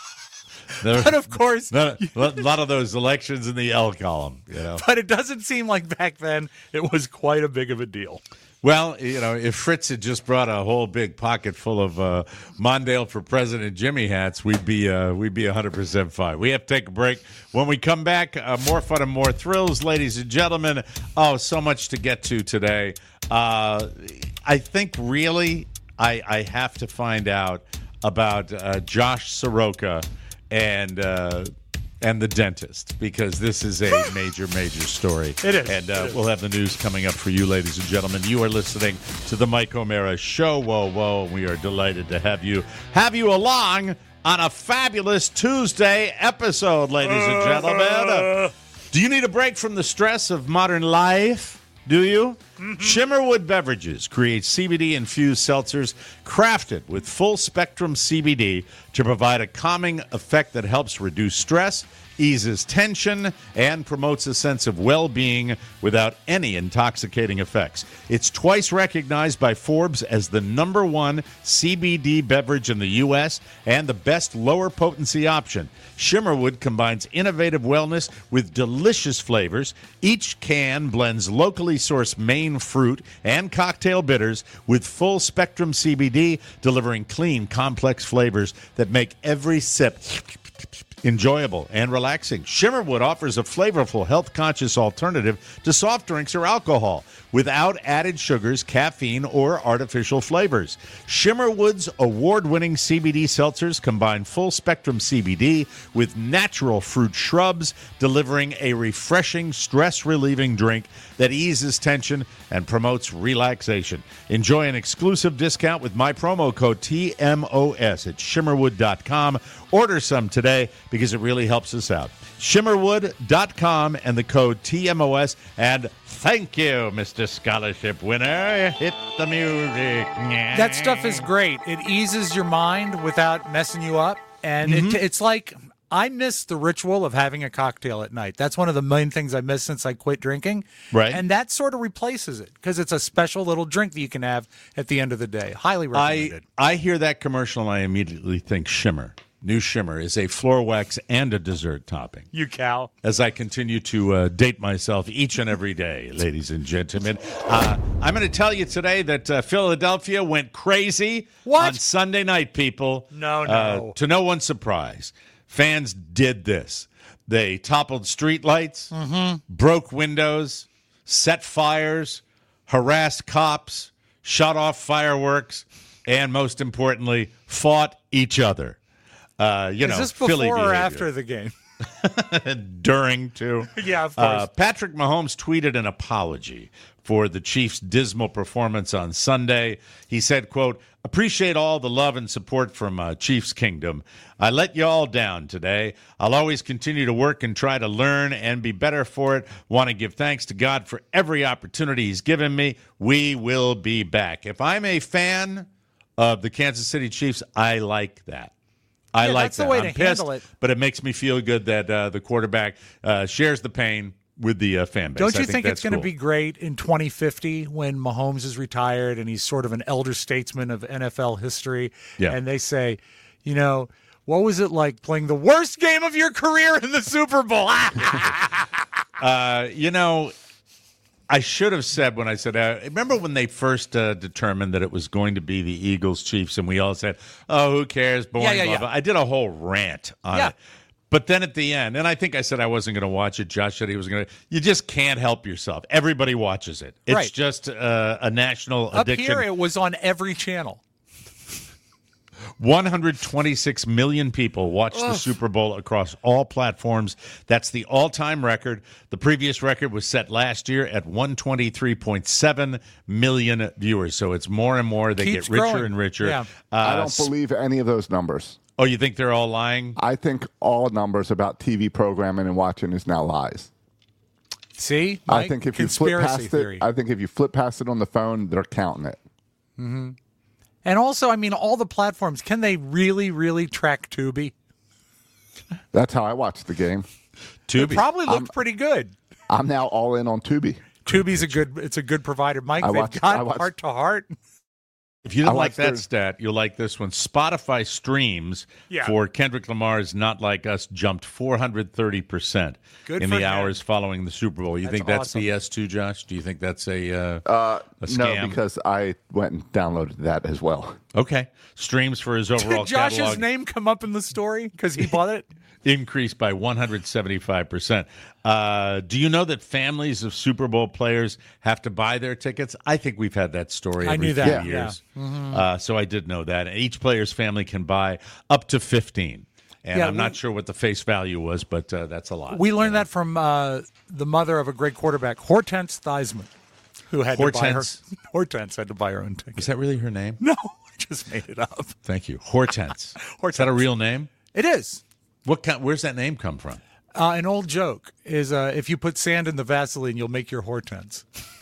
There- But of course, a lot of those elections in the L column, you know. but it doesn't seem like back then it was quite a big of a deal. Well, you know, if Fritz had just brought a whole big pocket full of uh, Mondale for President Jimmy hats, we'd be uh, we'd be one hundred percent fine. We have to take a break. When we come back, uh, more fun and more thrills, ladies and gentlemen. Oh, so much to get to today. Uh, I think really I, I have to find out about uh, Josh Soroka and uh, and the dentist, because this is a major, major story. It is. And uh, It is. we'll have the news coming up for you, ladies and gentlemen. You are listening to the Mike O'Mara Show. Whoa, whoa. We are delighted to have you have you along on a fabulous Tuesday episode, ladies and gentlemen. Do you need a break from the stress of modern life? Do you? Shimmerwood Beverages creates C B D-infused seltzers crafted with full-spectrum C B D to provide a calming effect that helps reduce stress, eases tension, and promotes a sense of well-being without any intoxicating effects. It's twice recognized by Forbes as the number one C B D beverage in the U S and the best lower-potency option. Shimmerwood combines innovative wellness with delicious flavors. Each can blends locally sourced Maine fruit and cocktail bitters with full-spectrum C B D, delivering clean, complex flavors that make every sip enjoyable and relaxing. Shimmerwood offers a flavorful, health-conscious alternative to soft drinks or alcohol without added sugars, caffeine, or artificial flavors. Shimmerwood's award-winning C B D seltzers combine full-spectrum C B D with natural fruit shrubs, delivering a refreshing, stress-relieving drink that eases tension and promotes relaxation. Enjoy an exclusive discount with my promo code T M O S at shimmerwood dot com. Order some today because it really helps us out. shimmerwood dot com and the code T M O S. And thank you, Mister Scholarship winner. Hit the music. That stuff is great. It eases your mind without messing you up. And Mm-hmm. it, it's like, I miss the ritual of having a cocktail at night. That's one of the main things I miss since I quit drinking. Right. And that sort of replaces it because it's a special little drink that you can have at the end of the day. Highly I, recommended. I hear that commercial and I immediately think Shimmer. new shimmer is a floor wax and a dessert topping. You cow. As I continue to uh, date myself each and every day, ladies and gentlemen. Uh, I'm going to tell you today that uh, Philadelphia went crazy What? on Sunday night, people. No, no. Uh, to no one's surprise, fans did this. They toppled streetlights, Mm-hmm. broke windows, set fires, harassed cops, shut off fireworks, and most importantly, fought each other. Uh, you Is know, this before Philly or behavior. after the game? During, too. Yeah, of course. Uh, Patrick Mahomes tweeted an apology for the Chiefs' dismal performance on Sunday. He said, quote, appreciate all the love and support from uh, Chiefs Kingdom. I let you all down today. I'll always continue to work and try to learn and be better for it. Want to give thanks to God for every opportunity he's given me. We will be back. If I'm a fan of the Kansas City Chiefs, I like that. I Yeah, like that's the that. way I'm to pissed, handle it. but it makes me feel good that uh, the quarterback uh, shares the pain with the uh, fan base. Don't you I think, that's it's going to cool. be great in twenty fifty when Mahomes is retired and he's sort of an elder statesman of N F L history? Yeah. And they say, you know, what was it like playing the worst game of your career in the Super Bowl? uh, you know, I should have said when I said, uh, remember when they first uh, determined that it was going to be the Eagles Chiefs, and we all said, oh, who cares? Boring, Yeah, yeah, blah, yeah. blah. I did a whole rant on Yeah. it. But then at the end, and I think I said I wasn't going to watch it. Josh said he was going to. You just can't help yourself. Everybody watches it. It's Right. just uh, a national Up addiction. here, it was on every channel. one hundred twenty-six million people watched the Super Bowl across all platforms. That's the all-time record. The previous record was set last year at one hundred twenty-three point seven million viewers. So it's more and more. They Keeps get richer growing. and richer. Yeah. Uh, I don't believe any of those numbers. Oh, you think they're all lying? I think all numbers about T V programming and watching is now lies. See? I Mike? think if you flip Conspiracy past theory. it, I think if you flip past it on the phone, they're counting it. Mm-hmm. And also, I mean, all the platforms, can they really, really track Tubi? That's how I watched the game. It probably looked I'm- pretty good. I'm now all in on Tubi. Tubi's a good, it's a good provider. Mike, I they've watched- got I watched- heart to heart. If you didn't I like watched that their- stat, you'll like this one. Spotify streams Yeah. for Kendrick Lamar's Not Like Us jumped four hundred thirty percent Good in for the him. hours following the Super Bowl. You That's think that's awesome. B S too, Josh? Do you think that's a, uh, Uh, a no, scam? because I went and downloaded that as well. Okay. Streams for his overall Did Josh's catalog name come up in the story because he bought it? increased by one hundred seventy-five percent. Uh, do you know that families of Super Bowl players have to buy their tickets? I think we've had that story I every knew few that, years. yeah. Mhm. Uh, so I did know that. Each player's family can buy up to fifteen. And Yeah, I'm we- not sure what the face value was, but uh, that's a lot. We learned that from uh, the mother of a great quarterback, Hortense Theismann, who had Hortense? to buy her. Hortense had to buy her own ticket. Is that really her name? No, I just made it up. Thank you. Hortense. Hortense. Is that a real name? It is. What kind, where's that name come from? Uh, an old joke is uh, if you put sand in the Vaseline, you'll make your Hortense.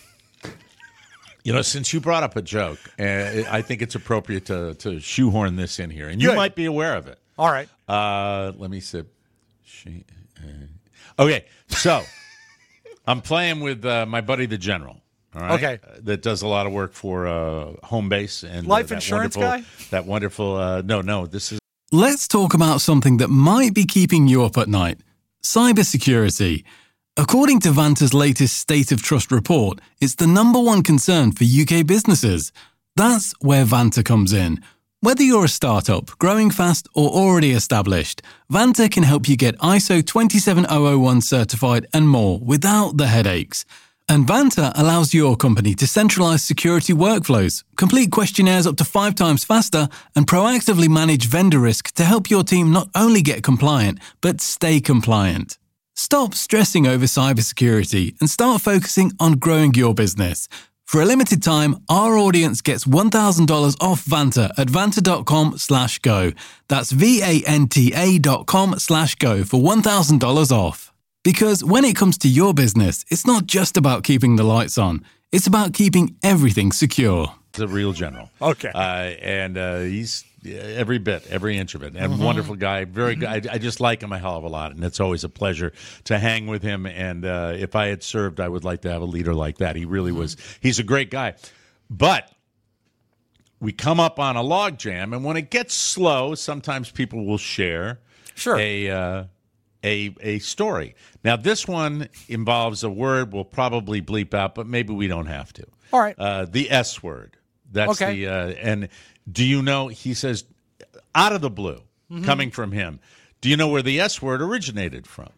You know, since you brought up a joke, uh, I think it's appropriate to, to shoehorn this in here. And you Good. might be aware of it. All right. Uh, let me see. She, uh, okay, so I'm playing with uh, my buddy the General. All right, Okay. uh, that does a lot of work for uh, Home Base and uh, Life that insurance wonderful- guy? That wonderful. Uh, no, no, this is Let's talk about something that might be keeping you up at night. Cybersecurity. According to Vanta's latest State of Trust report, it's the number one concern for U K businesses. That's where Vanta comes in. Whether you're a startup, growing fast, or already established, Vanta can help you get I S O twenty-seven thousand one certified and more without the headaches. And Vanta allows your company to centralize security workflows, complete questionnaires up to five times faster, and proactively manage vendor risk to help your team not only get compliant, but stay compliant. Stop stressing over cybersecurity and start focusing on growing your business. For a limited time, our audience gets one thousand dollars off Vanta at vanta.com slash go. That's V-A-N-T-A dot com slash go for one thousand dollars off. Because when it comes to your business, it's not just about keeping the lights on. It's about keeping everything secure. the real General. Okay. Uh, and uh, he's every bit, every inch of it. And Mhm. wonderful guy, very good. Mm-hmm. I, I just like him a hell of a lot, and it's always a pleasure to hang with him. And uh, if I had served, I would like to have a leader like that. He really was. He's a great guy. But we come up on a log jam, and when it gets slow, sometimes people will share Sure. a uh, a a story. Now, this one involves a word we'll probably bleep out, but maybe we don't have to. All right. Uh, the S word. That's Okay. the uh, and do you know? He says, out of the blue, Mm-hmm. coming from him. Do you know where the S word originated from?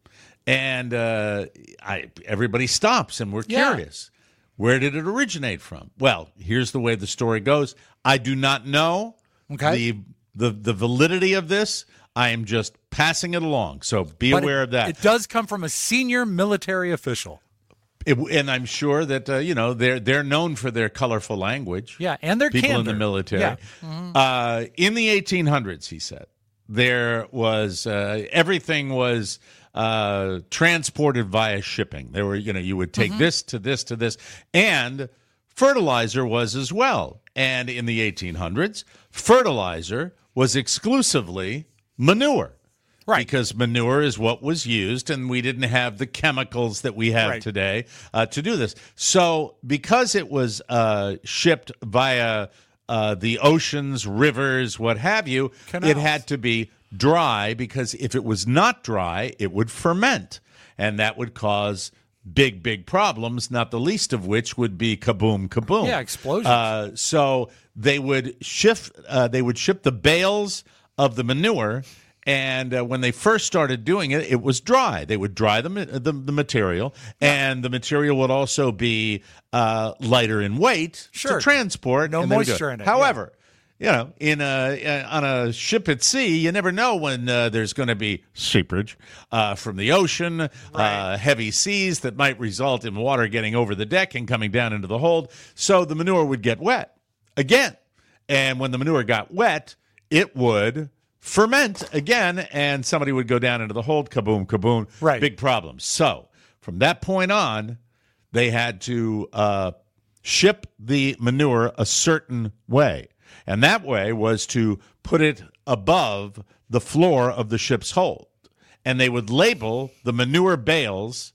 And uh, I, everybody stops, and we're Yeah. curious. Where did it originate from? Well, here's the way the story goes. I do not know Okay. the, the the validity of this. I am just passing it along. So be But aware it, of that. It does come from a senior military official. It, and I'm sure that uh, you know they're they're known for their colorful language. Yeah, and their people candor. in the military. Yeah. Uh, in the eighteen hundreds, he said, there was uh, everything was uh, transported via shipping. There were you know you would take Mm-hmm. this to this to this, and fertilizer was as well. And in the eighteen hundreds, fertilizer was exclusively manure. Right. Because manure is what was used, and we didn't have the chemicals that we have Right. today uh, to do this. So because it was uh, shipped via uh, the oceans, rivers, what have you, Canals. it had to be dry, because if it was not dry, it would ferment, and that would cause big, big problems, not the least of which would be kaboom, kaboom. Yeah, explosions. Uh, so they would shift. Uh, they would ship the bales of the manure, and uh, when they first started doing it, it was dry. They would dry the the, the material, and the material would also be uh, lighter in weight Sure. to transport. No and they would do moisture in it, However, you know, in a uh, on a ship at sea, you never know when uh, there's going to be seepage uh, from the ocean, uh, heavy seas that might result in water getting over the deck and coming down into the hold. So the manure would get wet again, and when the manure got wet, it would ferment again, and somebody would go down into the hold. Kaboom, kaboom. Right. Big problems. So from that point on, they had to uh, ship the manure a certain way. And that way was to put it above the floor of the ship's hold. And they would label the manure bales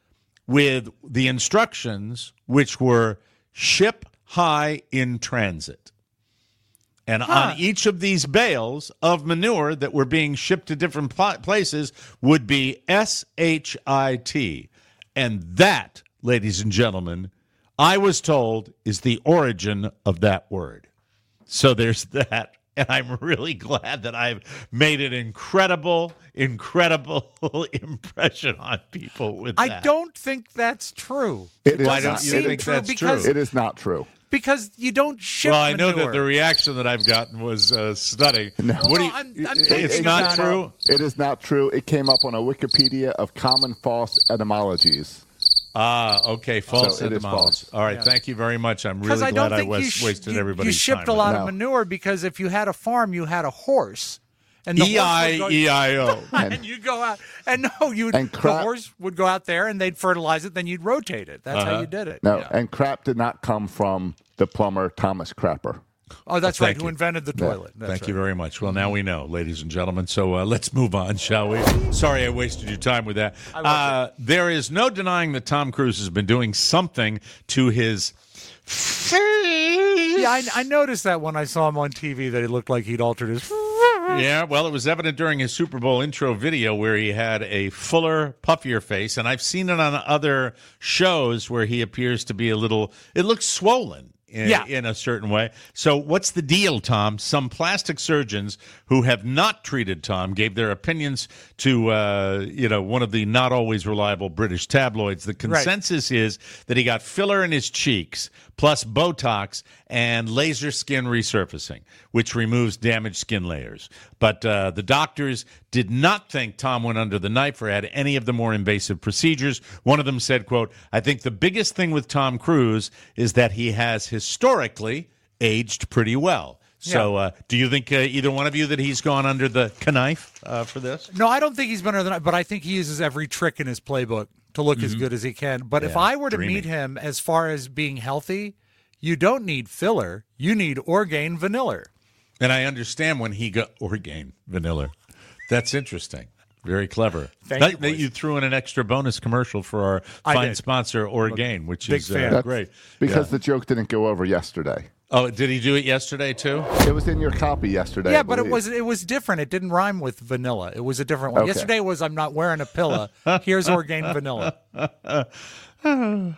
with the instructions, which were ship high in transit. And Huh. on each of these bales of manure that were being shipped to different pl- places would be S H I T. And that, ladies and gentlemen, I was told is the origin of that word. So there's that. And I'm really glad that I've made an incredible, incredible impression on people with that. I don't think that's true. It is Why don't not, you it think is- that's because- true? It is not true. Because you don't ship Well, I know manure. that the reaction that I've gotten was uh, stunning. No. What do you, No, I'm- I'm it's thinking not about it. true? It is not true. It came up on a Wikipedia of common false etymologies. Ah, okay, false So it is etymology. false. All right, Yeah. thank you very much. I'm Because really I don't glad I think was you, sh- wasted you, everybody's you shipped time. a lot No. of manure, because if you had a farm, you had a horse. And the E I horse would E go- I O. and you go out, and no, you And the crap- horse would go out there, and they'd fertilize it. Then you'd rotate it. That's how Uh-huh. you did it. No, Yeah. and crap did not come from the plumber Thomas Crapper. Oh, that's Well, right. thank Who you. invented the toilet? That's Thank you right. very much. Well, now we know, ladies and gentlemen. So uh, let's move on, shall we? Sorry I wasted your time with that. Uh, there is no denying that Tom Cruise has been doing something to his face. Yeah, I, I noticed that when I saw him on T V that he looked like he'd altered his. Yeah, well, it was evident during his Super Bowl intro video where he had a fuller, puffier face, and I've seen it on other shows where he appears to be a little, it looks swollen. In, Yeah. in a certain way. So what's the deal, Tom? Some plastic surgeons who have not treated Tom gave their opinions to, uh, you know, one of the not always reliable British tabloids. The consensus is that he got filler in his cheeks, plus Botox and laser skin resurfacing, which removes damaged skin layers. But uh, the doctors did not think Tom went under the knife or had any of the more invasive procedures. One of them said, quote, "I think the biggest thing with Tom Cruise is that he has historically aged pretty well." So uh, do you think, uh, either one of you, that he's gone under the knife uh, for this? No, I don't think he's been under the knife, but I think he uses every trick in his playbook to look as good as he can. But if Yeah, I were to dreamy. meet him as far as being healthy, you don't need filler. You need Orgain vanilla. And I understand when he got Orgain vanilla. That's interesting. Very clever. Thank that, you, that boys. you threw in an extra bonus commercial for our I fine did. sponsor, Orgain, which Big is fan. uh, That's great. Because Yeah. the joke didn't go over yesterday. Oh, did he do it yesterday too? It was in your copy yesterday. Yeah, I but it believe. was it was different. It didn't rhyme with vanilla. It was a different one. Okay. Yesterday was I'm not wearing a pillow. Here's Orgain vanilla. Uh,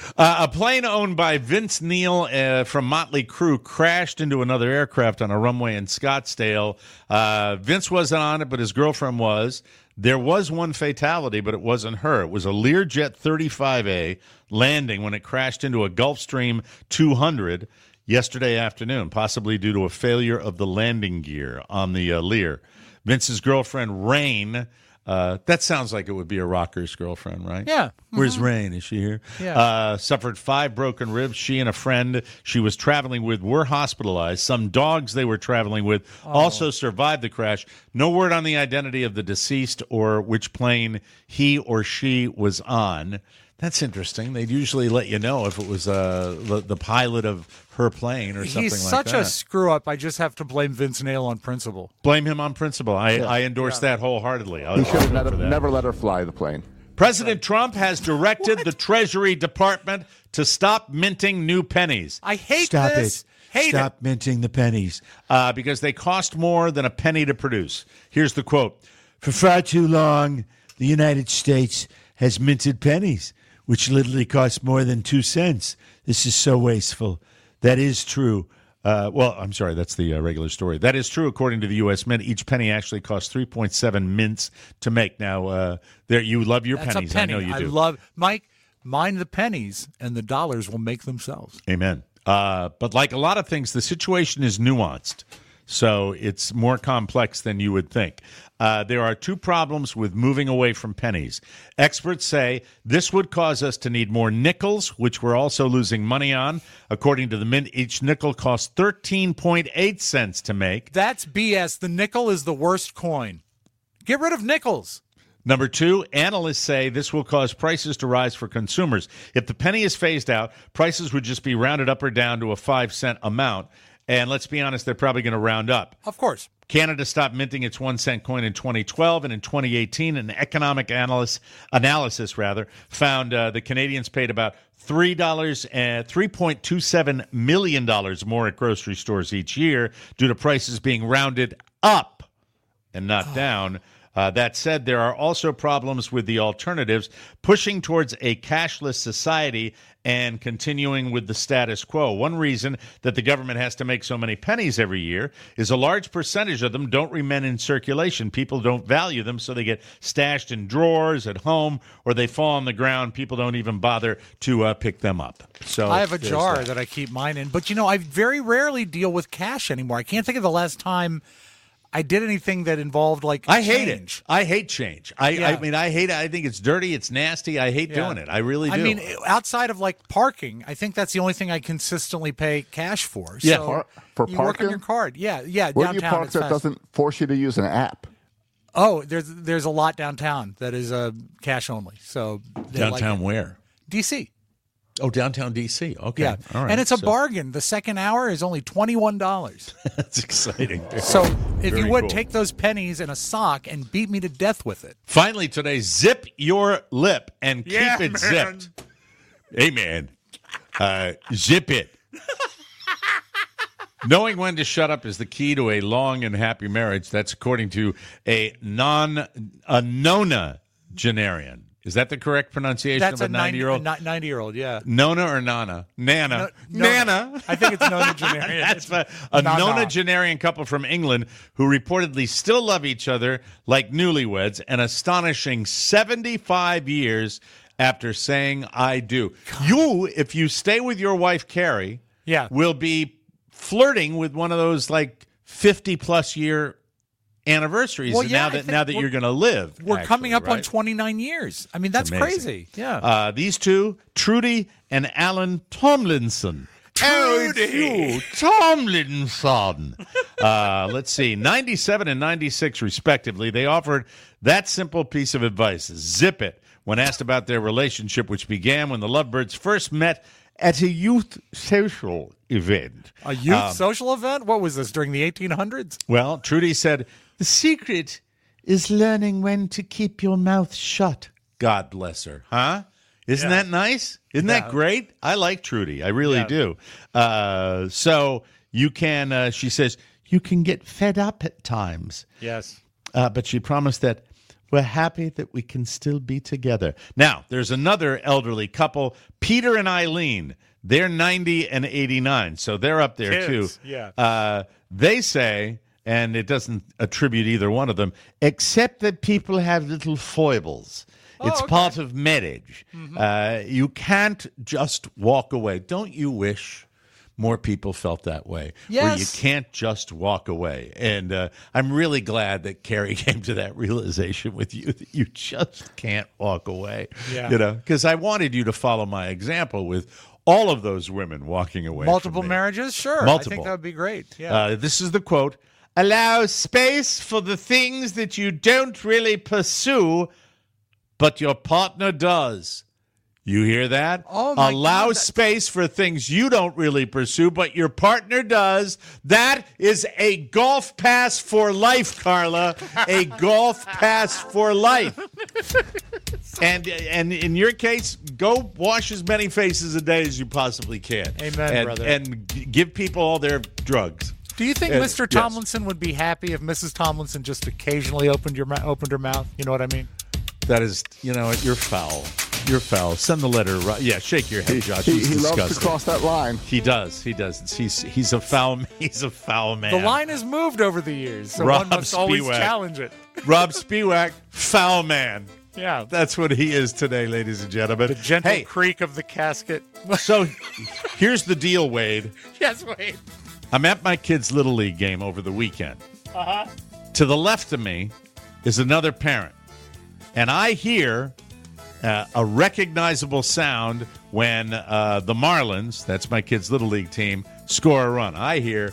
a plane owned by Vince Neil uh, from Motley Crue crashed into another aircraft on a runway in Scottsdale. Uh, Vince wasn't on it, but his girlfriend was. There was one fatality, but it wasn't her. It was a Learjet thirty-five A landing when it crashed into a Gulfstream two hundred yesterday afternoon, possibly due to a failure of the landing gear on the uh, Lear. Vince's girlfriend, Rain, uh, that sounds like it would be a rocker's girlfriend, right? Yeah. Mm-hmm. Where's Rain? Is she here? Yeah. Uh, suffered five broken ribs. She and a friend she was traveling with were hospitalized. Some dogs they were traveling with Oh. also survived the crash. No word on the identity of the deceased or which plane he or she was on. That's interesting. They'd usually let you know if it was uh, the, the pilot of her plane or something He's like such that. a screw up. I just have to blame Vince Nail on principle. Blame him on principle. I, Yeah. I endorse that wholeheartedly. I'll He should have vote never, for that. never let her fly the plane. President Trump has directed the Treasury Department to stop minting new pennies. I hate Stop this. it. Hate Stop it. minting the pennies uh, because they cost more than a penny to produce. Here's the quote. For far too long, the United States has minted pennies, which literally cost more than two cents. This is so wasteful. That is true. Uh, well, I'm sorry, that's the uh, regular story. That is true, according to the U S Mint. Each penny actually costs three point seven mints to make. Now, uh, there you love your That's pennies. a penny. I know you do. love Mike. Mind the pennies, and the dollars will make themselves. Amen. Uh, but like a lot of things, the situation is nuanced. So it's more complex than you would think. Uh, there are two problems with moving away from pennies. Experts say this would cause us to need more nickels, which we're also losing money on. According to the Mint, each nickel costs thirteen point eight cents to make. That's B S. The nickel is the worst coin. Get rid of nickels. Number two, analysts say this will cause prices to rise for consumers. If the penny is phased out, prices would just be rounded up or down to a five cent amount. And let's be honest, they're probably going to round up. Of course. Canada stopped minting its one cent coin in twenty twelve, and in twenty eighteen, an economic analyst, analysis rather found uh, the Canadians paid about three dollars and three point two seven million dollars more at grocery stores each year due to prices being rounded up and not down. Uh, that said, there are also problems with the alternatives, pushing towards a cashless society and continuing with the status quo. One reason that the government has to make so many pennies every year is a large percentage of them don't remain in circulation. People don't value them, so they get stashed in drawers at home, or they fall on the ground. People don't even bother to uh, pick them up. So I have a there's jar that. that I keep mine in. But, you know, I very rarely deal with cash anymore. I can't think of the last time I did anything that involved, like, I hate change. it. I hate change. I, Yeah. I mean, I hate it. I think it's dirty. It's nasty. I hate Yeah. doing it. I really do. I mean, outside of, like, parking, I think that's the only thing I consistently pay cash for. Yeah. So Par- for you work parking? on your card. Yeah, yeah, Where do downtown. you park it's that fast. doesn't force you to use an app? Oh, there's there's a lot downtown that is uh, cash only. So they like downtown it. where? D C. Oh, downtown D C. Okay. Yeah, All right. and it's a So- bargain. The second hour is only twenty-one dollars. That's exciting. So if Very you would cool. take those pennies and a sock and beat me to death with it. Finally today, zip your lip and keep Yeah, it man. zipped. Hey, man. Uh, zip it. Knowing when to shut up is the key to a long and happy marriage. That's according to a non a nonagenarian. Is that the correct pronunciation That's of a a ninety-year-old? ninety-year-old, yeah. Nona or Nana? Nana. No- Nana. I think it's nonagenarian. That's a, a Nana. nonagenarian couple from England who reportedly still love each other like newlyweds, an astonishing seventy-five years after saying I do. You, if you stay with your wife, Carrie, Yeah. will be flirting with one of those like fifty-plus year anniversaries Well, yeah, now I that think now that we're- you're going to live. We're actually, coming up on right? twenty-nine years. I mean, that's amazing. crazy. Yeah. Uh, these two, Trudy and Alan Tomlinson. Trudy Tomlinson. uh, let's see, ninety-seven and ninety-six, respectively. They offered that simple piece of advice: zip it. When asked about their relationship, which began when the lovebirds first met at a youth social event. A youth Um, social event? What was this, during the eighteen hundreds? Well, Trudy said, the secret is learning when to keep your mouth shut. God bless her. Huh? Isn't Yeah. that nice? Isn't Yeah. that great? I like Trudy. I really Yeah. do. Uh, so you can, uh, she says, you can get fed up at times. Yes. Uh, but she promised that we're happy that we can still be together. Now, there's another elderly couple, Peter and Eileen. They're ninety and eighty-nine, so they're up there Kids, too. yeah. Uh, they say, and it doesn't attribute either one of them, except that people have little foibles. It's okay. part of marriage. Uh, you can't just walk away. Don't you wish more people felt that way? Where you Yes. can't just walk away. And uh, I'm really glad that Carrie came to that realization with you, that you just can't walk away. Yeah. You know, because I wanted you to follow my example with all of those women walking away. Multiple from me. marriages? Sure. I Multiple. think that would be great. Yeah. Uh, this is the quote. Allow space for the things that you don't really pursue, but your partner does. You hear that? Oh, my Allow God, that- space for things you don't really pursue, but your partner does. That is a golf pass for life, Carla. A golf pass for life. And and in your case, go wash as many faces a day as you possibly can. Amen, and, brother. And g- give people all their drugs. Do you think Uh, Mister yes. Tomlinson would be happy if Missus Tomlinson just occasionally opened your mou- opened her mouth? You know what I mean? That is, you know what? You're foul. You're foul. Send the letter. Right. Yeah, shake your head, He, Josh. he, He's he loves disgusting. to cross that line. He does. He does. It's- He's he's a foul. He's a foul man. The line has moved over the years, so Rob one must always Spiewak. challenge it. Rob Spiewak, foul man. Yeah. That's what he is today, ladies and gentlemen. The gentle Hey, creak of the casket. so here's the deal, Wade. Yes, wait. I'm at my kid's Little League game over the weekend. Uh-huh. To the left of me is another parent. And I hear uh, a recognizable sound when uh, the Marlins, that's my kid's Little League team, score a run. I hear,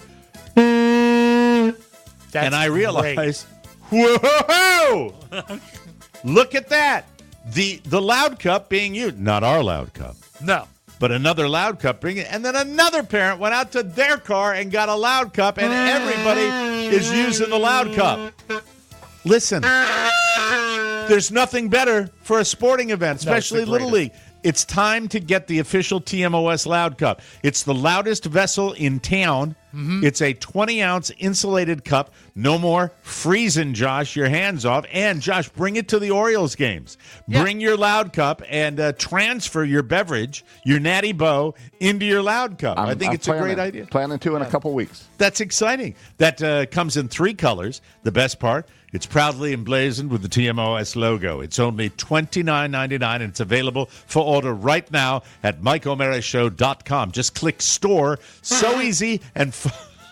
That's and I great. realize, whoa! Look at that. The, the loud cup being used. Not our loud cup. No. But another loud cup bring it, and then another parent went out to their car and got a loud cup, and everybody is using the loud cup. Listen, there's nothing better for a sporting event, especially the Little greatest. League. It's time to get the official T M O S Loud Cup. It's the loudest vessel in town. Mm-hmm. It's a twenty-ounce insulated cup. No more freezing, Josh, your hands off. And, Josh, bring it to the Orioles games. Yeah. Bring your Loud Cup and uh, transfer your beverage, your Natty Boh, into your Loud Cup. i I'm- think I'm it's a great planning- idea. Planning to in a couple weeks. That's exciting. That uh, comes in three colors. The best part, it's proudly emblazoned with the T M O S logo. It's only twenty-nine ninety-nine, and it's available for order right now at mike o'mara show dot com. Just click store. So easy and fun.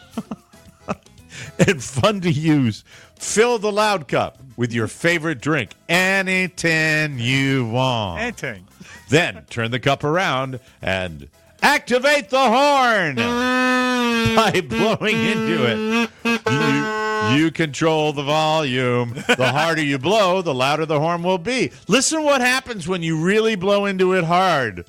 and fun to use. Fill the Loud Cup with your favorite drink anytime you want. Anything. Then turn the cup around and activate the horn by blowing into it. You, you control the volume. The harder you blow, the louder the horn will be. Listen what happens when you really blow into it hard.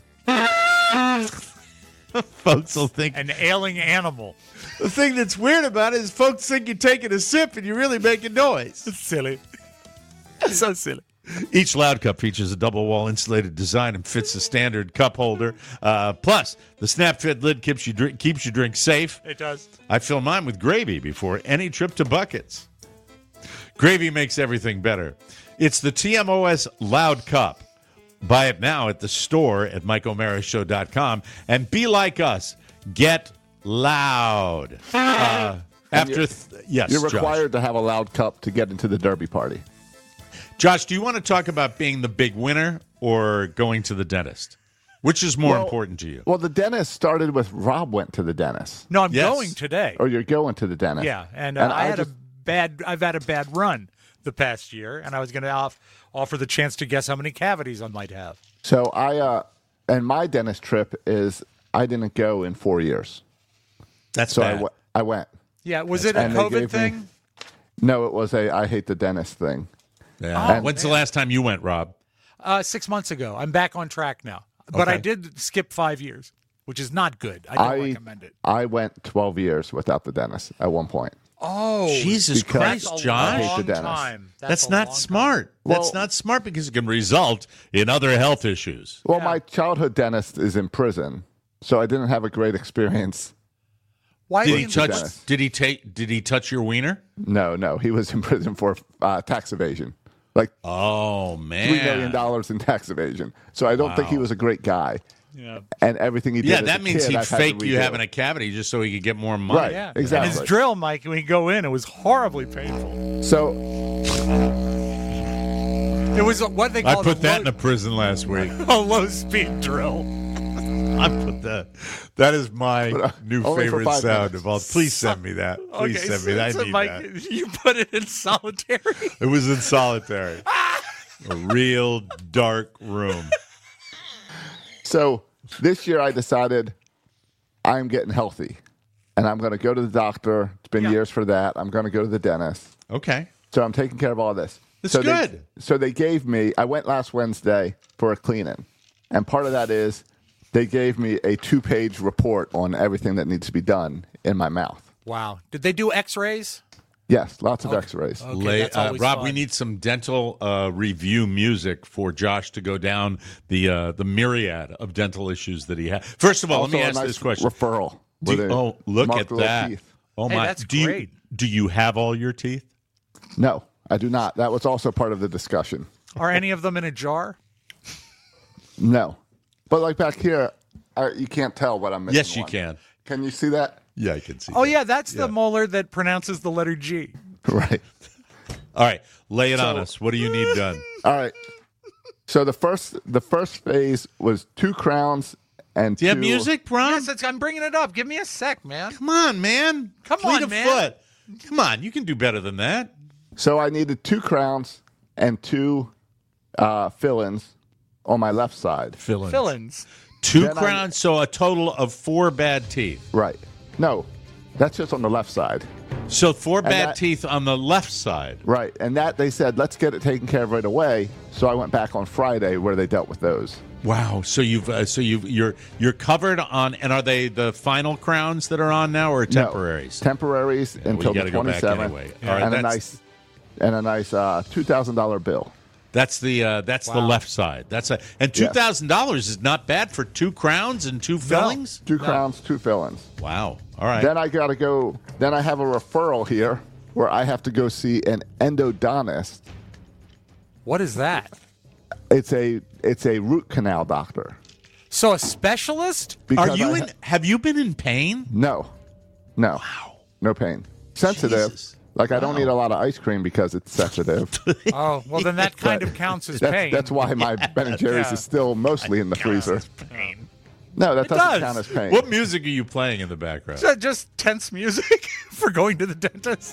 Folks will think. An ailing animal. The thing that's weird about it is folks think you're taking a sip and you're really making noise. It's silly. So silly. Each Loud Cup features a double wall insulated design and fits a standard cup holder. Uh, plus, the snap fit lid keeps you drink, keeps your drink safe. It does. I fill mine with gravy before any trip to Buckets. Gravy makes everything better. It's the T M O S Loud Cup. Buy it now at the store at mike o'mara show dot com and be like us. Get loud. Uh, after you're- th- yes, You're Josh. required to have a loud cup to get into the derby party. Josh, do you want to talk about being the big winner or going to the dentist? Which is more Well- important to you? Well, the dentist started with Rob went to the dentist. No, I'm Yes. going today. Or you're going to the dentist. Yeah, and, uh, I, had just- a bad. I've had a bad run the past year, and I was going to off, offer the chance to guess how many cavities I might have. So I, uh, and my dentist trip is I didn't go in four years. That's So I, bad. w- I went. Yeah, was it a And they COVID gave me- thing? No, it was a I hate the dentist thing. Yeah. Oh, When's the last time you went, Rob? Uh, six months ago. I'm back on track now, but I Okay. did skip five years, which is not good. I don't I recommend it. I went twelve years without the dentist at one point. Oh, Jesus because Christ, that's a Josh. I hate long the dentist. time. That's, That's a not long smart. Well- That's not smart because it can result in other health issues. Well, Yeah. my childhood dentist is in prison, so I didn't have a great experience. Why Did do he you- touch? Dennis. Did he take? Did he touch your wiener? No, no, he was in prison for uh, tax evasion, like Oh man, three million dollars in tax evasion. So I don't think he Wow. was a great guy. Yeah. And everything he did. Yeah, as that a means kid, he'd I've had to fake you redo. having a cavity just so he could get more money. Right. Yeah, Exactly. And his drill, Mike, when he go in, it was horribly painful. So It was a- what they I call put a that low, in a prison last week. a low speed drill. I put that. That is my But, uh, new only for favorite five sound minutes. of all. Please send me that. Please Okay, send so, me that. so I need Mike, that. you put it in solitary. It was in solitary. A real dark room. So this year I decided I'm getting healthy, and I'm going to go to the doctor. It's been Yeah. years for that. I'm going to go to the dentist. Okay. So I'm taking care of all this. That's so good. They, so they gave me, I went last Wednesday for a cleaning, and part of that is they gave me a two-page report on everything that needs to be done in my mouth. Wow. Did they do x-rays? Yes, lots of x-rays. Okay, Lay- that's uh, always Rob, fun. we need some dental uh, review music for Josh to go down the uh, the myriad of dental issues that he has. First of all, Also let me a ask nice this question. referral. Do you- where they oh, look mark at the little that. teeth. Oh, Hey, my. that's do great. You, do you have all your teeth? No, I do not. That was also part of the discussion. Are any of them in a jar? No. But like back here, I, you can't tell what I'm missing. Yes, you one. can. Can you see that? Yeah, I can see. Oh, that. yeah, that's Yeah. the molar that pronounces the letter G. Right. All right, lay it on So- us. What do you need done? All right. So the first the first phase was two crowns and Do you have two- music, Ron? Yes, it's, I'm bringing it up. Give me a sec, man. Come on, man. Come Fleet on, of man. Foot. Come on, you can do better than that. So I needed two crowns and two uh, fill-ins on my left side. Fill-ins. Fill-ins. Two Then I- crowns, so a total of four bad teeth. Right. No, that's just on the left side. So four bad that- teeth on the left side. Right. And that they said, let's get it taken care of right away. So I went back on Friday where they dealt with those. Wow. So you've uh, so you've you're you're covered on, and are they the final crowns that are on now, or temporaries? No, temporaries well, until you the gotta go back twenty-seventh. anyway. All right, and a that's- nice and a nice uh, two thousand dollar bill. That's the uh, that's the Wow. left side. That's a and two Yes. thousand dollars is not bad for two crowns and two fillings. Two crowns, two fill-ins. Wow. All right. Then I got to go. Then I have a referral here where I have to go see an endodontist. What is that? It's a it's a root canal doctor. So a specialist? Because are you I in? ha- Have you been in pain? No, no, wow, no pain. Sensitive. Jesus. Like I don't Wow. eat a lot of ice cream because it's sensitive. Oh, well, then that kind of counts as that's, pain. that's why my Ben and Jerry's Yeah. is still mostly in the freezer. pain. No, that It doesn't does. count as pain. What music are you playing in the background? Is that just tense music for going to the dentist?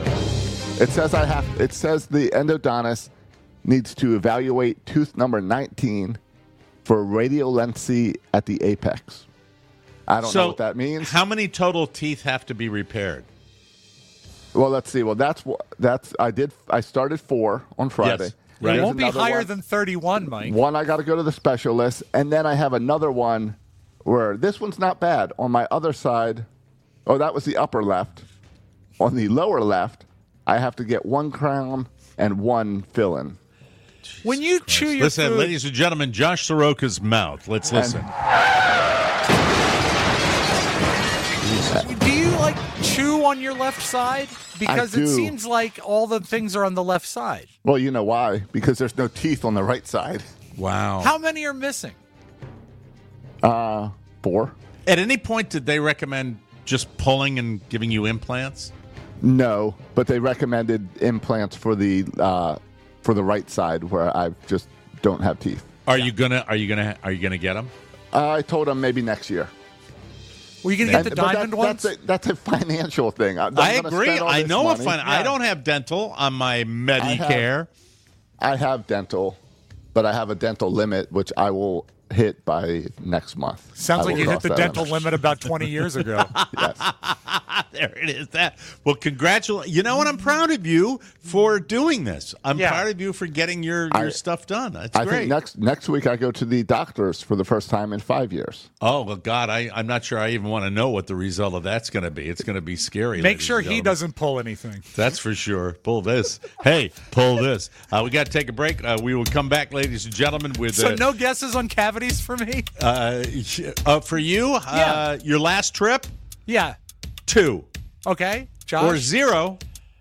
It says I have. It says the endodontist needs to evaluate tooth number nineteen for radiolency at the apex. I don't know what that means. How many total teeth have to be repaired? Well, let's see. Well, that's what that's. I did. I started four on Friday. Yes. Right. It There's won't be another higher one. than thirty-one, Mike. One, I got to go to the specialist, and then I have another one where this one's not bad. On my other side, oh, that was the upper left. On the lower left, I have to get one crown and one fill-in. When you chew your Listen, food, ladies and gentlemen, Josh Soroka's mouth. Let's listen. do you like chew on your left side? Because it do. seems like all the things are on the left side. Well, you know why? Because there's no teeth on the right side. Wow. How many are missing? Uh, four. At any point, did they recommend just pulling and giving you implants? No, but they recommended implants for the uh, for the right side where I just don't have teeth. Are you gonna? Are you gonna? Are you gonna get them? Uh, I told them maybe next year. Were you going to get And- the but that- diamond ones? That's a, that's a financial thing. I'm I gonna agree. spend all I this know a money. fun. I don't have dental on my Medicare. I have dental, but I have a dental limit, which I will hit by next month. Sounds I like will you hit cross the that dental limit. limit about twenty years ago. Yes. There it is. That well, congratulations. You know what? I'm proud of you for doing this. I'm Yeah. proud of you for getting your, your I- stuff done. That's I great. think next next week I go to the doctors for the first time in five years. Oh well, God, I, I'm not sure I even want to know what the result of that's going to be. It's going to be scary. Make ladies sure and he gentlemen. doesn't pull anything. That's for sure. Pull this. Hey, pull this. Uh, we got to take a break. Uh, we will come back, ladies and gentlemen, with So uh, no guesses on cavities for me? uh, uh, for you. Uh, your last trip, Yeah. two Okay. Josh? or zero.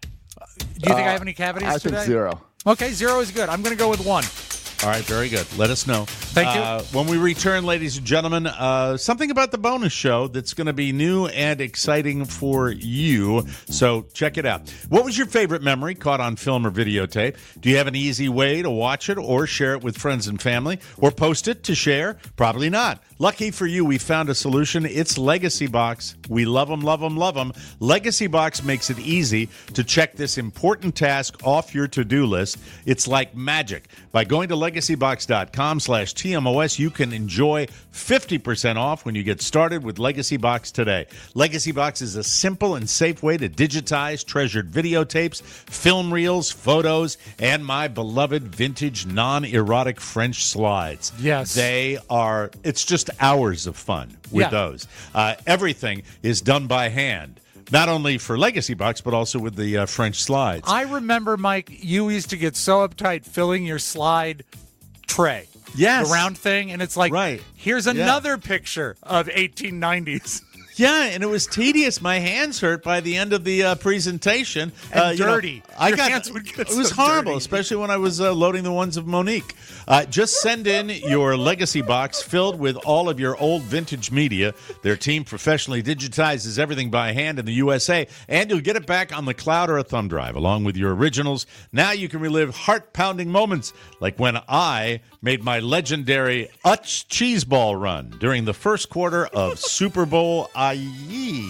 Do you think I have any cavities I today? think zero. Okay, zero is good. I'm going to go with one. All right, very good. Let us know. Thank you. Uh, when we return, ladies and gentlemen, uh, something about the bonus show that's going to be new and exciting for you. So check it out. What was your favorite memory caught on film or videotape? Do you have an easy way to watch it or share it with friends and family or post it to share? Probably not. Lucky for you, we found a solution. It's Legacy Box. We love them, love them, love them. Legacy Box makes it easy to check this important task off your to-do list. It's like magic. By going to legacybox.com slash TMOS, you can enjoy fifty percent off when you get started with Legacy Box today. Legacy Box is a simple and safe way to digitize treasured videotapes, film reels, photos, and my beloved vintage non-erotic French slides. Yes. They are, it's just hours of fun with Yeah. those. Uh, everything is done by hand. Not only for Legacy Box, but also with the uh, French slides. I remember, Mike, you used to get so uptight filling your slide tray. Yes. The round thing, and it's like, Right. here's Yeah. another picture of eighteen nineties. Yeah, and it was tedious. My hands hurt by the end of the uh, presentation. And uh, you know, dirty. I Your got hands would get it was so horrible, dirty. especially when I was uh, loading the ones of Monique. Uh, just send in your Legacy Box filled with all of your old vintage media. Their team professionally digitizes everything by hand in the U S A, and you'll get it back on the cloud or a thumb drive, along with your originals. Now you can relive heart-pounding moments like when I made my legendary Utz cheese ball run during the first quarter of Super Bowl Aye.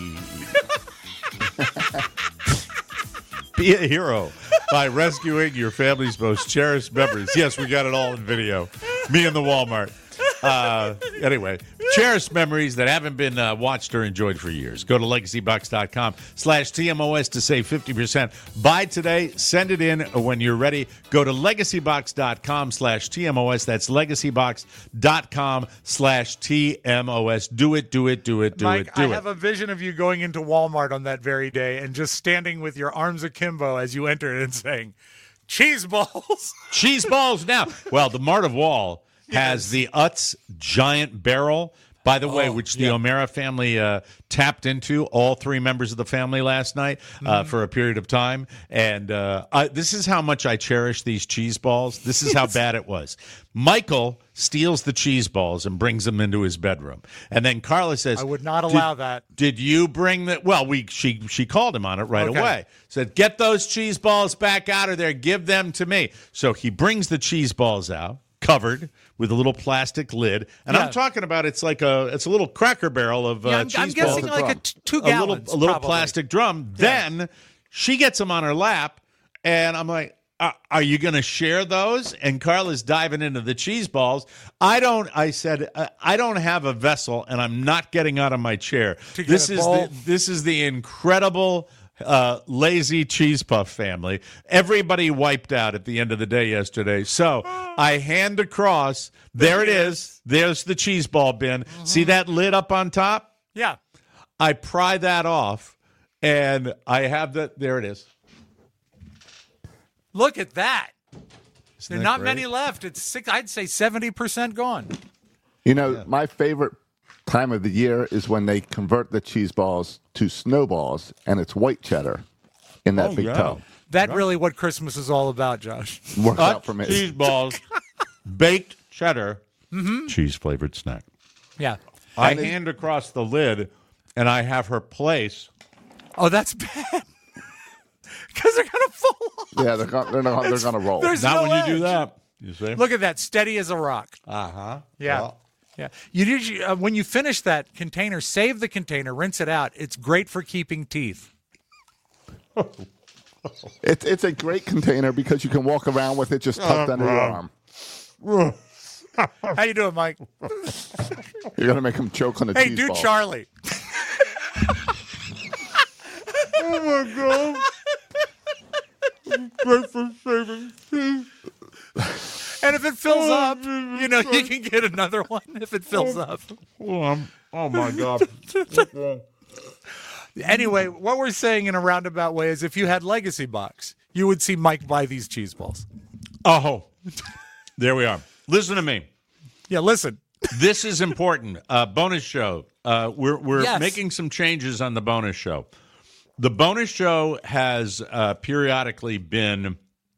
Be a hero by rescuing your family's most cherished memories. Yes, we got it all in video. Me in the Walmart. Uh, anyway, cherished memories that haven't been uh, watched or enjoyed for years. Go to legacybox.com slash TMOS to save fifty percent. Buy today. Send it in when you're ready. Go to legacybox.com slash TMOS. That's legacybox.com slash TMOS. Do it, do it, do it, do Mike, it, do I it. have a vision of you going into Walmart on that very day and just standing with your arms akimbo as you enter it and saying, cheese balls. Cheese balls now. Well, the Mart of Wall has the Utz giant barrel, by the way, Oh, which the yeah. O'Mara family uh, tapped into, all three members of the family last night uh, Mm-hmm. for a period of time. And uh, I, this is how much I cherish these cheese balls. This is how bad it was. Michael steals the cheese balls and brings them into his bedroom. And then Carla says, I would not "Did- allow that." Did you bring the, well, we she she called him on it right Okay. away. Said, get those cheese balls back out of there. Give them to me. So he brings the cheese balls out, covered with a little plastic lid, and Yeah. I'm talking about it's like a it's a little Cracker Barrel of uh, Yeah, I'm, cheese I'm guessing balls, like a t- two a little gallons. a little probably. plastic drum. Then she gets them on her lap, and I'm like, are, are you going to share those? And Carla's diving into the cheese balls. I don't. I said uh, I don't have a vessel, and I'm not getting out of my chair. To get This a is bowl? the this is the incredible. Uh, lazy cheese puff family. Everybody wiped out at the end of the day yesterday. So I hand across. There it is. There's the cheese ball bin. See that lid up on top? Yeah. I pry that off, and I have that. There it is. Look at that. There are that not great? many left. It's six. I'd say seventy percent gone. You know, my favorite time of the year is when they convert the cheese balls to snowballs, and it's white cheddar in that Oh, big yeah. tub. That really what Christmas is all about, Josh. Works Uh, out for me. cheese balls, baked cheddar, cheese flavored snack. Yeah. I hand across the lid, and I have her place. Oh, that's bad. Because they're gonna fall off. Yeah, they're gonna, they're not, they're gonna roll. There's Not no when you do edge. that. You see? Look at that, steady as a rock. Uh huh. Yeah. Yeah. You usually, uh, when you finish that container, save the container, rinse it out. It's great for keeping teeth. It's it's a great container because you can walk around with it just tucked under your arm. How you doing, Mike? You're gonna make them choke on a Hey, cheese do ball. Charlie. Oh my God. Breakfast saving tea. And if it fills up, you know, you can get another one if it fills up. Oh, I'm, oh my God. Anyway, what we're saying in a roundabout way is if you had Legacy Box, you would see Mike buy these cheese balls. Oh, there we are. Listen to me. Yeah, listen. This is important. Uh, bonus show. Uh, we're we're Yes. making some changes on the bonus show. The bonus show has uh, periodically been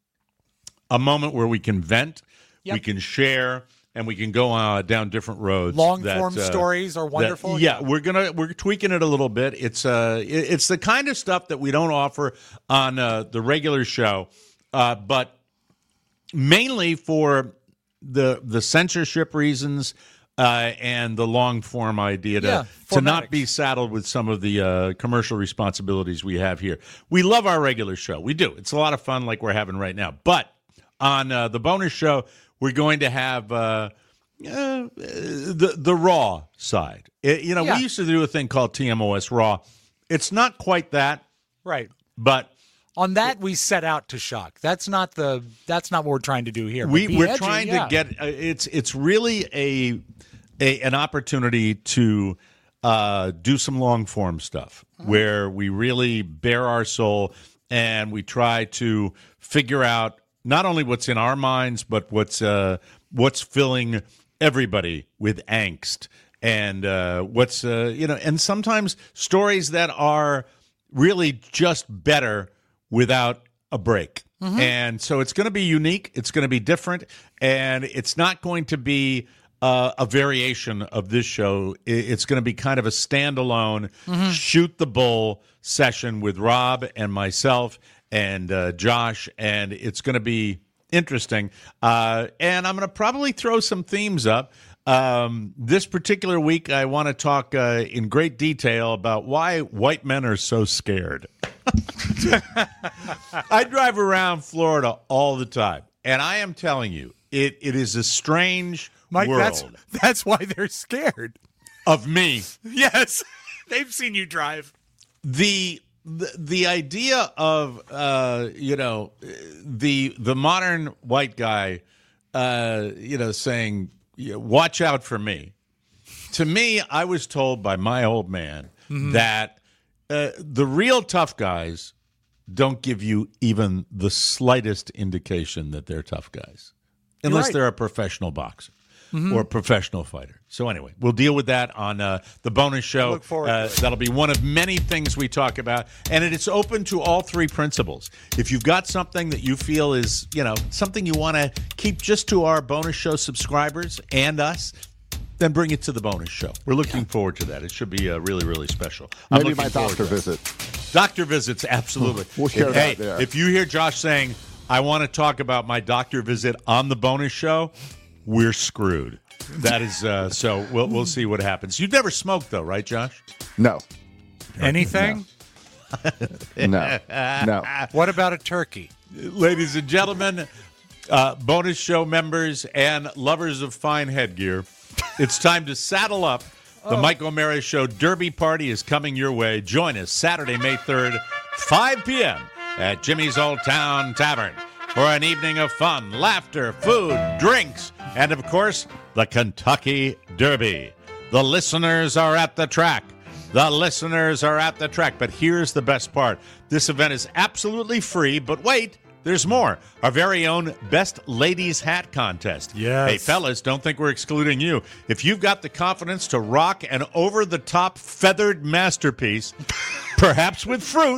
a moment where we can vent, Yep. we can share, and we can go uh, down different roads. Long that, form uh, stories are that- wonderful. yeah, we're gonna we're tweaking it a little bit. It's uh, it- it's the kind of stuff that we don't offer on uh, the regular show, uh, but mainly for the the censorship reasons. Uh, and the long form idea to, Yeah, to not formatics. be saddled with some of the uh, commercial responsibilities we have here. We love our regular show. We do. It's a lot of fun like we're having right now. But on uh, the bonus show, we're going to have uh, uh, the, the raw side. It- you know, Yeah. we used to do a thing called T M O S Raw. It's not quite that, Right. but On that, we set out to shock. That's not the. That's not what we're trying to do here. But we, be we're edgy, trying yeah. to get uh, it's it's really a, a an opportunity to uh, do some long form stuff where we really bare our soul and we try to figure out not only what's in our minds but what's uh, what's filling everybody with angst and uh, what's uh, you know and sometimes stories that are really just better without a break. And so it's going to be unique. It's going to be different. And it's not going to be uh, a variation of this show. I- It's going to be kind of a standalone shoot the bull session with Rob and myself and uh, Josh. And it's going to be interesting. Uh, and I'm going to probably throw some themes up. Um, this particular week, I want to talk uh, in great detail about why white men are so scared. I drive around Florida all the time, and I am telling you, it, it is a strange Mike, world that's that's why they're scared. of me. Yes, they've seen you drive. The the, the idea of uh, you know the the modern white guy, uh, you know, saying "watch out for me." To me, I was told by my old man that uh, the real tough guys don't give you even the slightest indication that they're tough guys, unless right. they're a professional boxer or a professional fighter. So anyway, we'll deal with that on uh, the bonus show. Look forward Uh, to it. that'll be one of many things we talk about, and it is open to all three principles. If you've got something that you feel is, you know, something you want to keep just to our bonus show subscribers and us, then bring it to the bonus show. We're looking forward to that. It should be uh, really, really special. I'm Maybe looking my forward doctor to it. visit. Doctor visits, absolutely. We'll share if, that hey, there. if you hear Josh saying, I want to talk about my doctor visit on the bonus show, we're screwed. That is, uh, so we'll, we'll see what happens. You've never smoked, though, right, Josh? No, Anything? no, no. What about a turkey? Ladies and gentlemen, uh, bonus show members and lovers of fine headgear, it's time to saddle up. The Mike O'Mara Show Derby Party is coming your way. Join us Saturday, May third, five p.m. at Jimmy's Old Town Tavern for an evening of fun, laughter, food, drinks, and, of course, the Kentucky Derby. The listeners are at the track. The listeners are at the track. But here's the best part. This event is absolutely free, but wait. There's more. Our very own Best Ladies Hat Contest. Yes. Hey, fellas, don't think we're excluding you. If you've got the confidence to rock an over-the-top feathered masterpiece, perhaps with fruit,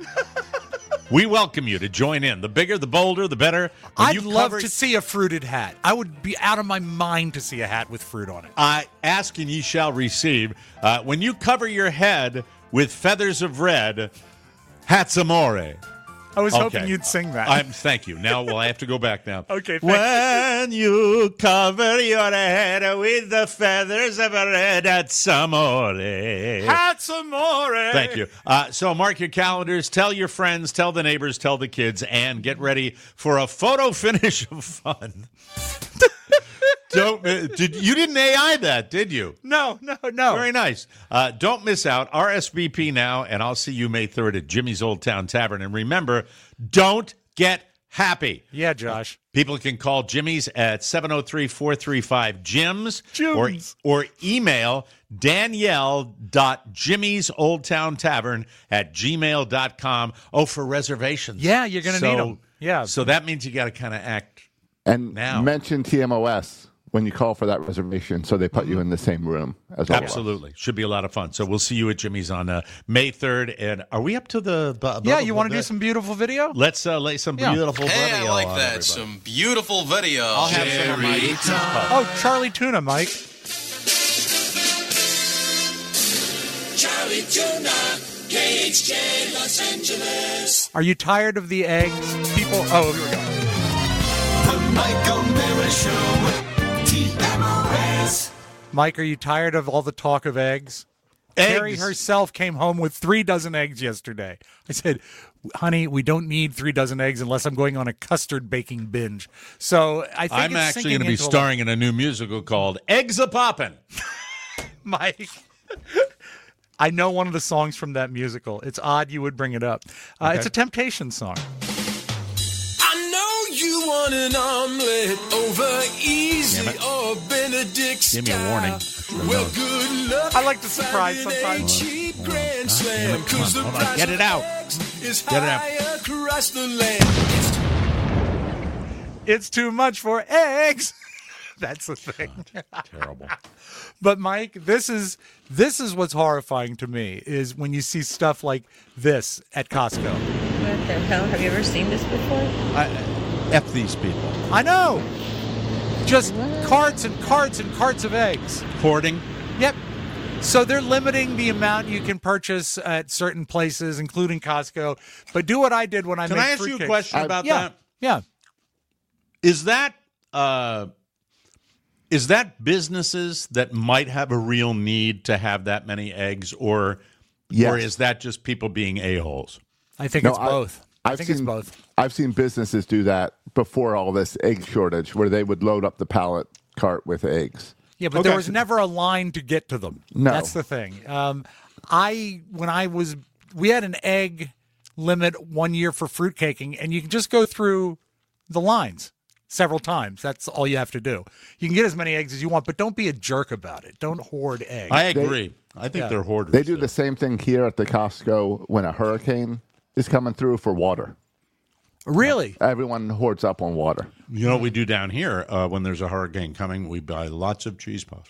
we welcome you to join in. The bigger, the bolder, the better. When I'd you love cover- to see a fruited hat. I would be out of my mind to see a hat with fruit on it. I ask and ye shall receive. Uh, when you cover your head with feathers of red, hats amore. I was Okay. hoping you'd sing that. I'm, thank you. Now, well, I have to go back now. Okay, thank When you cover your head with the feathers of red, that's amore. Hats amore. Thank you. Uh, so mark your calendars, tell your friends, tell the neighbors, tell the kids, and get ready for a photo finish of fun. Don't did you didn't A I that, did you? No, no, no. Very nice. Uh, don't miss out. R S V P now, and I'll see you May third at Jimmy's Old Town Tavern. And remember, don't get happy. Yeah, Josh. People can call Jimmy's at seven oh three, four three five, Jims or, Jims. or email Danielle.jimmy'soldtowntavern at gmail dot com. Oh, for reservations. Yeah, you're going to So- need them. Yeah. So that means you got to kind of act. And Now. mention T M O S when you call for that reservation so they put you in the same room as all of us. Absolutely. Should be a lot of fun. So we'll see you at Jimmy's on uh, May third. And are we up to the... Bu- Yeah, bu- you bu- want to bu- do some beautiful video? Let's uh, lay some Yeah. beautiful Hey, video I like on that. everybody. Some beautiful video. I'll have some of my... Oh, Charlie Tuna, Mike. Charlie Tuna, K H J Los Angeles. Are you tired of the eggs? People... Oh, here we go. The Mike O'Meara Show, T M O S. Mike, are you tired of all the talk of eggs? Carrie Eggs. herself came home with three dozen eggs yesterday. I said, honey, we don't need three dozen eggs unless I'm going on a custard baking binge. So I think I'm it's actually sinking going to be into a lot- starring in a new musical called Eggs A Poppin'. Mike. I know one of the songs from that musical. It's odd you would bring it up. Uh, Okay. It's a Temptation song. I know you want an omelet over easy Damn it. or Benedict Give me a warning. style. Well, good luck. I like to surprise finding sometimes. a cheap grand Damn slam, it, come 'cause on, the hold on. price Get it of out. eggs is Get it out. high across the land. It's It's too much for eggs. That's the thing. Terrible. But Mike, this is this is what's horrifying to me is when you see stuff like this at Costco. What the hell? Have you ever seen this before? I, F these people. I know. Just carts and carts and carts of eggs. Hoarding. Yep. So they're limiting the amount you can purchase at certain places, including Costco. But do what I did when I Can made I ask you a fruitcakes. question about yeah. that? Yeah. Is that uh, is that businesses that might have a real need to have that many eggs, or Yes. or is that just people being a-holes? I think No, it's I- both. I, I've think seen, it's both. I've seen businesses do that before all this egg shortage, where they would load up the pallet cart with eggs. Yeah, but Okay. there was never a line to get to them. No. That's the thing. Um, I when I was we had an egg limit one year for fruit caking, and you can just go through the lines several times. That's all you have to do. You can get as many eggs as you want, but don't be a jerk about it. Don't hoard eggs. I agree. I think Yeah. they're hoarders. They do too. the same thing here at the Costco when a hurricane is coming through for water. Really? Everyone hoards up on water. You know what we do down here uh, when there's a hurricane coming? We buy lots of cheese puffs.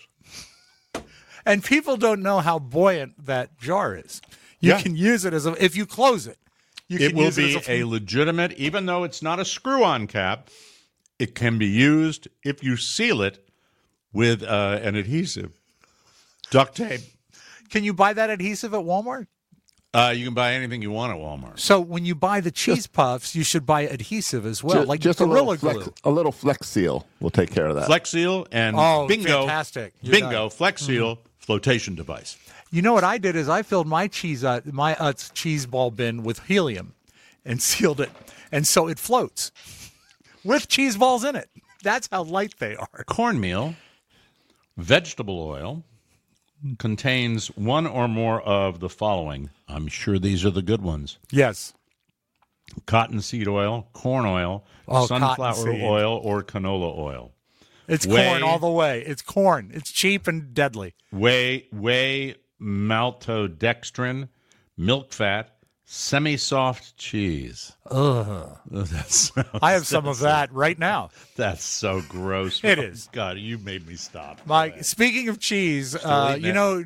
And people don't know how buoyant that jar is. You Yeah. can use it as a if you close it. You It can will use be it as a legitimate, even though it's not a screw-on cap, it can be used if you seal it with uh, an adhesive. Duct tape. Can you buy that adhesive at Walmart? Uh, you can buy anything you want at Walmart. So when you buy the cheese puffs, you should buy adhesive as well, Ju- like just a Gorilla little, Glue. flex, a little Flex Seal will take care of that. Flex Seal and Oh, bingo. fantastic. You're Bingo, done. Flex Seal, flotation device. You know what I did is I filled my cheese uh, my Utz cheese ball bin with helium and sealed it, and so it floats with cheese balls in it. That's how light they are. Cornmeal, vegetable oil, contains one or more of the following. I'm sure these are the good ones. Yes. Cottonseed oil, corn oil, Oh, sunflower cottonseed. oil, or canola oil. It's Whey- corn all the way. It's corn. It's cheap and deadly. Whey, whey maltodextrin, milk fat, semi-soft cheese. Ugh. That sounds- I have some of that's- that right now. That's so gross. It Oh, is. God, you made me stop. Mike, speaking of cheese, uh, eating you it. know,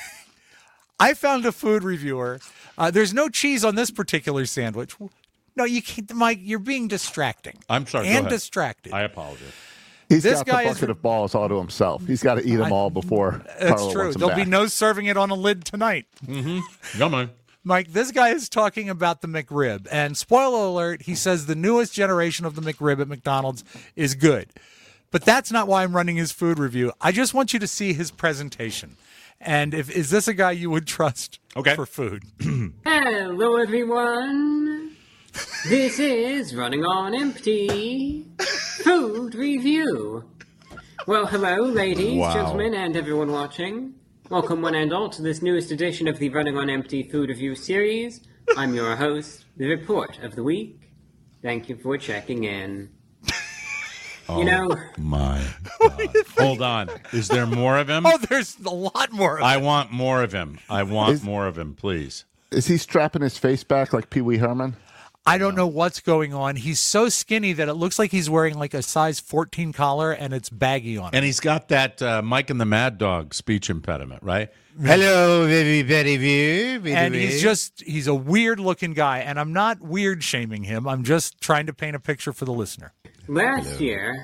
I found a food reviewer. Uh, there's no cheese on this particular sandwich. No, you can't, Mike. You're being distracting. I'm sorry. go And ahead. distracted. I apologize. He's This got guy the is- bucket of balls all to himself. He's got to eat them I- all before That's Carla true. wants them There'll be back. no serving it on a lid tonight. Mm-hmm. Come on. Mike, this guy is talking about the McRib. And spoiler alert, he says the newest generation of the McRib at McDonald's is good. But that's not why I'm running his food review. I just want you to see his presentation. And if is this a guy you would trust Okay. for food? Hello, everyone. This is Running on Empty Food Review. Well, hello, ladies, Wow. gentlemen, and everyone watching. Welcome, one and all, to this newest edition of the Running on Empty Food Review series. I'm your host, the Report of the Week. Thank you for checking in. Oh, you know, my God. Hold on. Is there more of him? Oh, there's a lot more of I him. want more of him. I want Is- more of him, please. Is he strapping his face back like Pee Wee Herman? I don't know what's going on. He's so skinny that it looks like he's wearing like a size fourteen collar and it's baggy on him. And he's got that uh, Mike and the Mad Dog speech impediment, right? Hello, very, very, very, And he's just, he's a weird looking guy. And I'm not weird shaming him. I'm just trying to paint a picture for the listener. last Hello. year,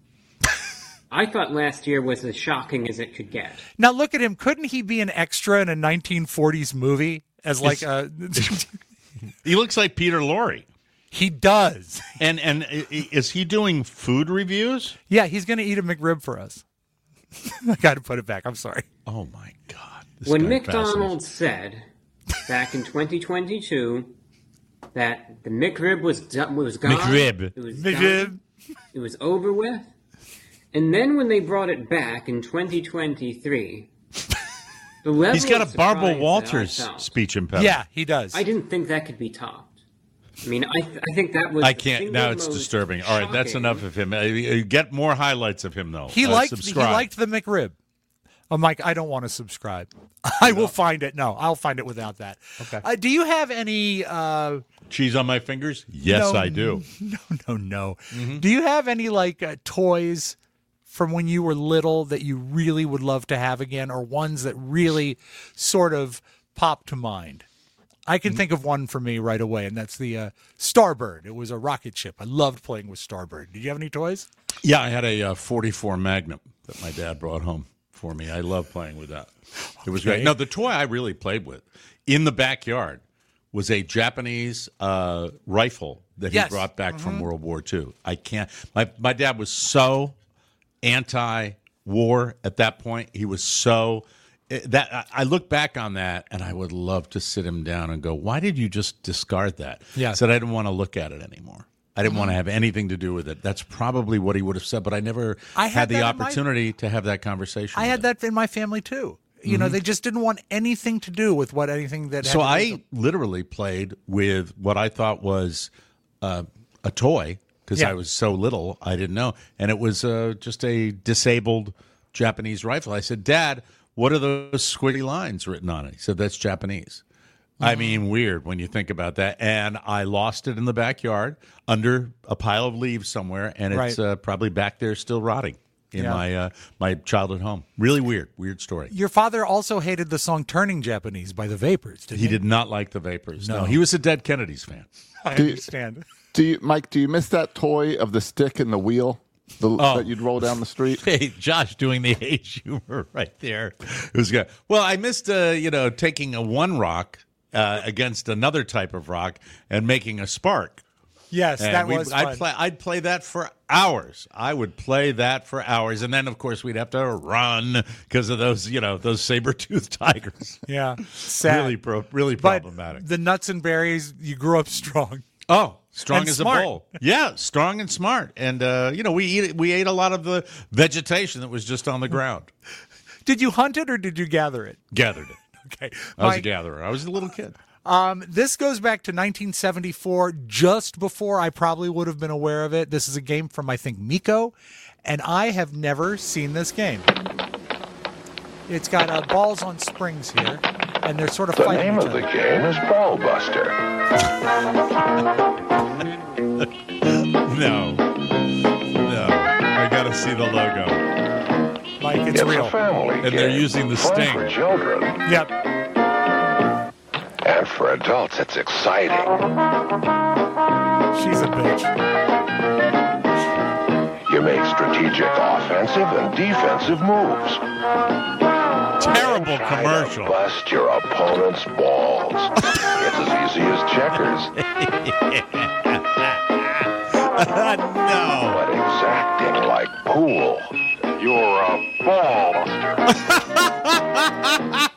I thought last year was as shocking as it could get. Now look at him. Couldn't he be an extra in a nineteen forties movie as like a... He looks like Peter Lorre. He does. And and i- i- is he doing food reviews? Yeah, he's going to eat a McRib for us. I got to put it back. I'm sorry. Oh, my God. This When guy McDonald's said back in twenty twenty-two that the McRib was done, was gone, McRib. it was McRib. done, it was over with, and then when they brought it back in twenty twenty-three, the level He's got of a Barbara surprise that I Walters felt, speech impediment. Yeah, he does. I didn't think that could be topped. I mean, I th- I think that was. I the can't. single Now it's most disturbing. All right, that's shocking- enough of him. Uh, uh, Get more highlights of him, though. He Uh, liked subscribe. he liked the McRib. I'm like, I don't want to subscribe. I will find it. No, I'll find it without that. Okay. Uh, do you have any? Uh, Cheese on my fingers? Yes, no, I do. No, no, no. Mm-hmm. Do you have any like uh, toys from when you were little that you really would love to have again, or ones that really sort of pop to mind? I Mm. can think of one for me right away, and that's the uh, Starbird. It was a rocket ship. I loved playing with Starbird. Did you have any toys? Yeah, I had a uh, forty-four Magnum that my dad brought home for me. I love playing with that. It was Okay. great. No, the toy I really played with in the backyard was a Japanese uh, rifle that Yes. he brought back from Mhm. World War Two. I can't. My my dad was so anti-war at that point. He was so that I- I look back on that and I would love to sit him down and go, "Why did you just discard that?" Yeah. I said I didn't want to look at it anymore. I didn't want to have anything to do with it. That's probably what he would have said, but I never I had, had the that in my- opportunity to have that conversation. I with had him. that in my family too. You know, Mhm. they just didn't want anything to do with what anything that. So had to do I literally played with what I thought was uh, a toy because Yeah. I was so little, I didn't know, and it was uh, just a disabled Japanese rifle. I said, "Dad, what are those squiggy lines written on it?" He said, "That's Japanese." I mean, weird when you think about that. And I lost it in the backyard under a pile of leaves somewhere, and it's Right. uh, probably back there still rotting in Yeah. my uh, my childhood home. Really weird, weird story. Your father also hated the song "Turning Japanese" by the Vapors. Didn't He he did not like the Vapors. No, No. he was a Dead Kennedys fan. I Do you- understand. Do you, Mike? Do you miss that toy of the stick and the wheel the, Oh. that you'd roll down the street? Hey, Josh, doing the age humor right there. It was good. Well, I missed, uh, you know, taking a one rock uh, against another type of rock and making a spark. Yes, And that we- was I'd fun. play. I'd play that for hours. I would play that for hours, and then of course we'd have to run because of those, you know, those saber-toothed tigers. Yeah, sad. Really, pro- really But problematic. the nuts and berries, you grew up strong. Oh, strong And as smart. a bull. Yeah, strong and smart. And uh, you know, we eat we ate a lot of the vegetation that was just on the ground. Did you hunt it or did you gather it? Gathered it. Okay, I was a Mike, gatherer. I was a little kid. Um, this goes back to nineteen seventy-four, just before I probably would have been aware of it. This is a game from, I think, Miko, and I have never seen this game. It's got uh, balls on springs here, and they're sort of The fighting name each of the other. game is Ball Buster. No. No. I got to see the logo. Like, it's, It's real. a family And they're game. using the Fun sting. for children. Yep. And for adults, it's exciting. She's a bitch. You make strategic offensive and defensive moves. Terrible Try to commercial. bust your opponent's balls. It's as easy as checkers, No. but exacting like pool. You're a ball buster.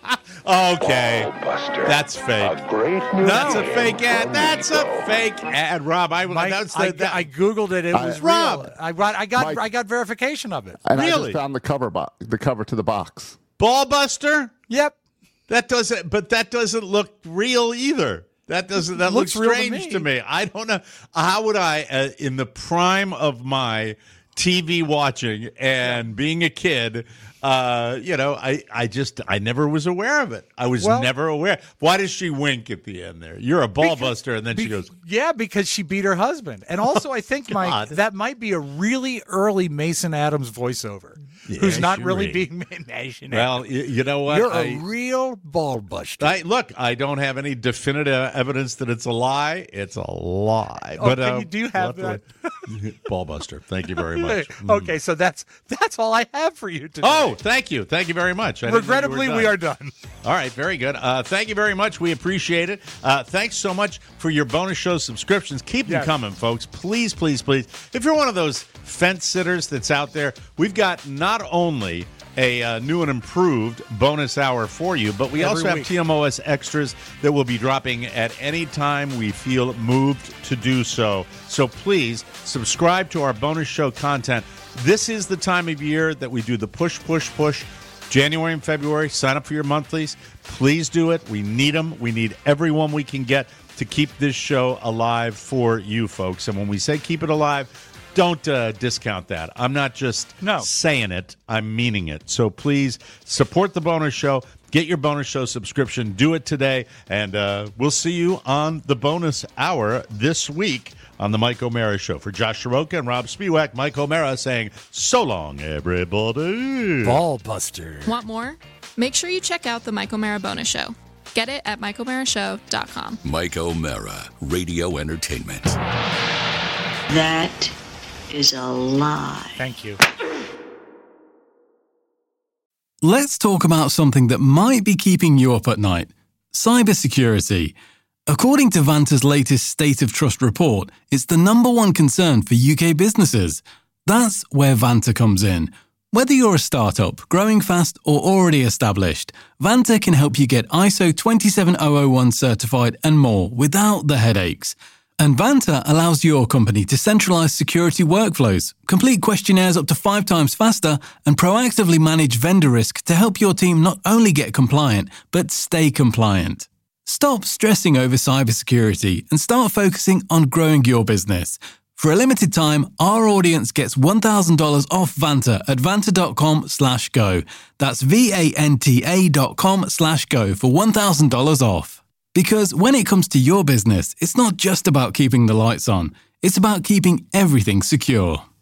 Okay. Ballbuster. That's fake. A great new That's a game fake ad. from That's a Lego. fake ad, Rob. I Mike, that's I, the, that, I googled it. It I- was Rob. real. I got I got Mike. I got verification of it. And I Really? just found the cover bo- the cover to the box. Ballbuster. Yep. That doesn't, but that doesn't look real either. That doesn't. That looks, Looks real to strange me. to me. I don't know how would I, uh, in the prime of my T V watching and being a kid, uh, you know, I, I just, I never was aware of it. I was Well- never aware. Why does she wink at the end there? You're a ball buster, and then she Be- goes, yeah, because she beat her husband. And also, I think, Mike, God. that might be a really early Mason Adams voiceover, Yeah, who's not sure. really being Mason well, Adams. you, you know what? You're I- a real ball buster. I, look, I don't have any definitive evidence that it's a lie. It's a lie. Oh, but can uh, you- do you have we'll to- Ballbuster. Thank you very much. Okay, so that's that's all I have for you today. Oh, thank you. Thank you very much. I didn't know you Regrettably, were we done. are done. All right, very good. Uh, thank you very much. We appreciate it. Uh, thanks so much for your bonus show subscriptions. Keep them Yes. coming, folks. Please, please, please. If you're one of those fence sitters that's out there, we've got not only a uh, new and improved bonus hour for you, but we Every also have week. T M O S extras that will be dropping at any time we feel moved to do so. So please subscribe to our bonus show content. This is the time of year that we do the push, push, push. January and February, sign up for your monthlies. Please do it. We need them. We need everyone we can get to keep this show alive for you folks. And when we say keep it alive, don't uh, discount that. I'm not just No. saying it. I'm meaning it. So please support the bonus show. Get your bonus show subscription. Do it today. And uh, we'll see you on the bonus hour this week on the Mike O'Mara Show. For Josh Shiroka and Rob Spiewak, Mike O'Mara saying so long, everybody. Ball buster. Want more? Make sure you check out the Mike O'Mara Bonus Show. Get it at mike o'mara show dot com. Mike O'Mara, Radio Entertainment. That is a lie. Thank you. Let's talk about something that might be keeping you up at night. Cybersecurity. According to Vanta's latest State of Trust report, it's the number one concern for U K businesses. That's where Vanta comes in. Whether you're a startup, growing fast, or already established, Vanta can help you get I S O twenty-seven thousand one certified and more without the headaches. And Vanta allows your company to centralize security workflows, complete questionnaires up to five times faster, and proactively manage vendor risk to help your team not only get compliant, but stay compliant. Stop stressing over cybersecurity and start focusing on growing your business. For a limited time, our audience gets one thousand dollars off Vanta at vanta.com slash go. That's V-A-N-T-A dot com slash go for one thousand dollars off. Because when it comes to your business, it's not just about keeping the lights on. It's about keeping everything secure.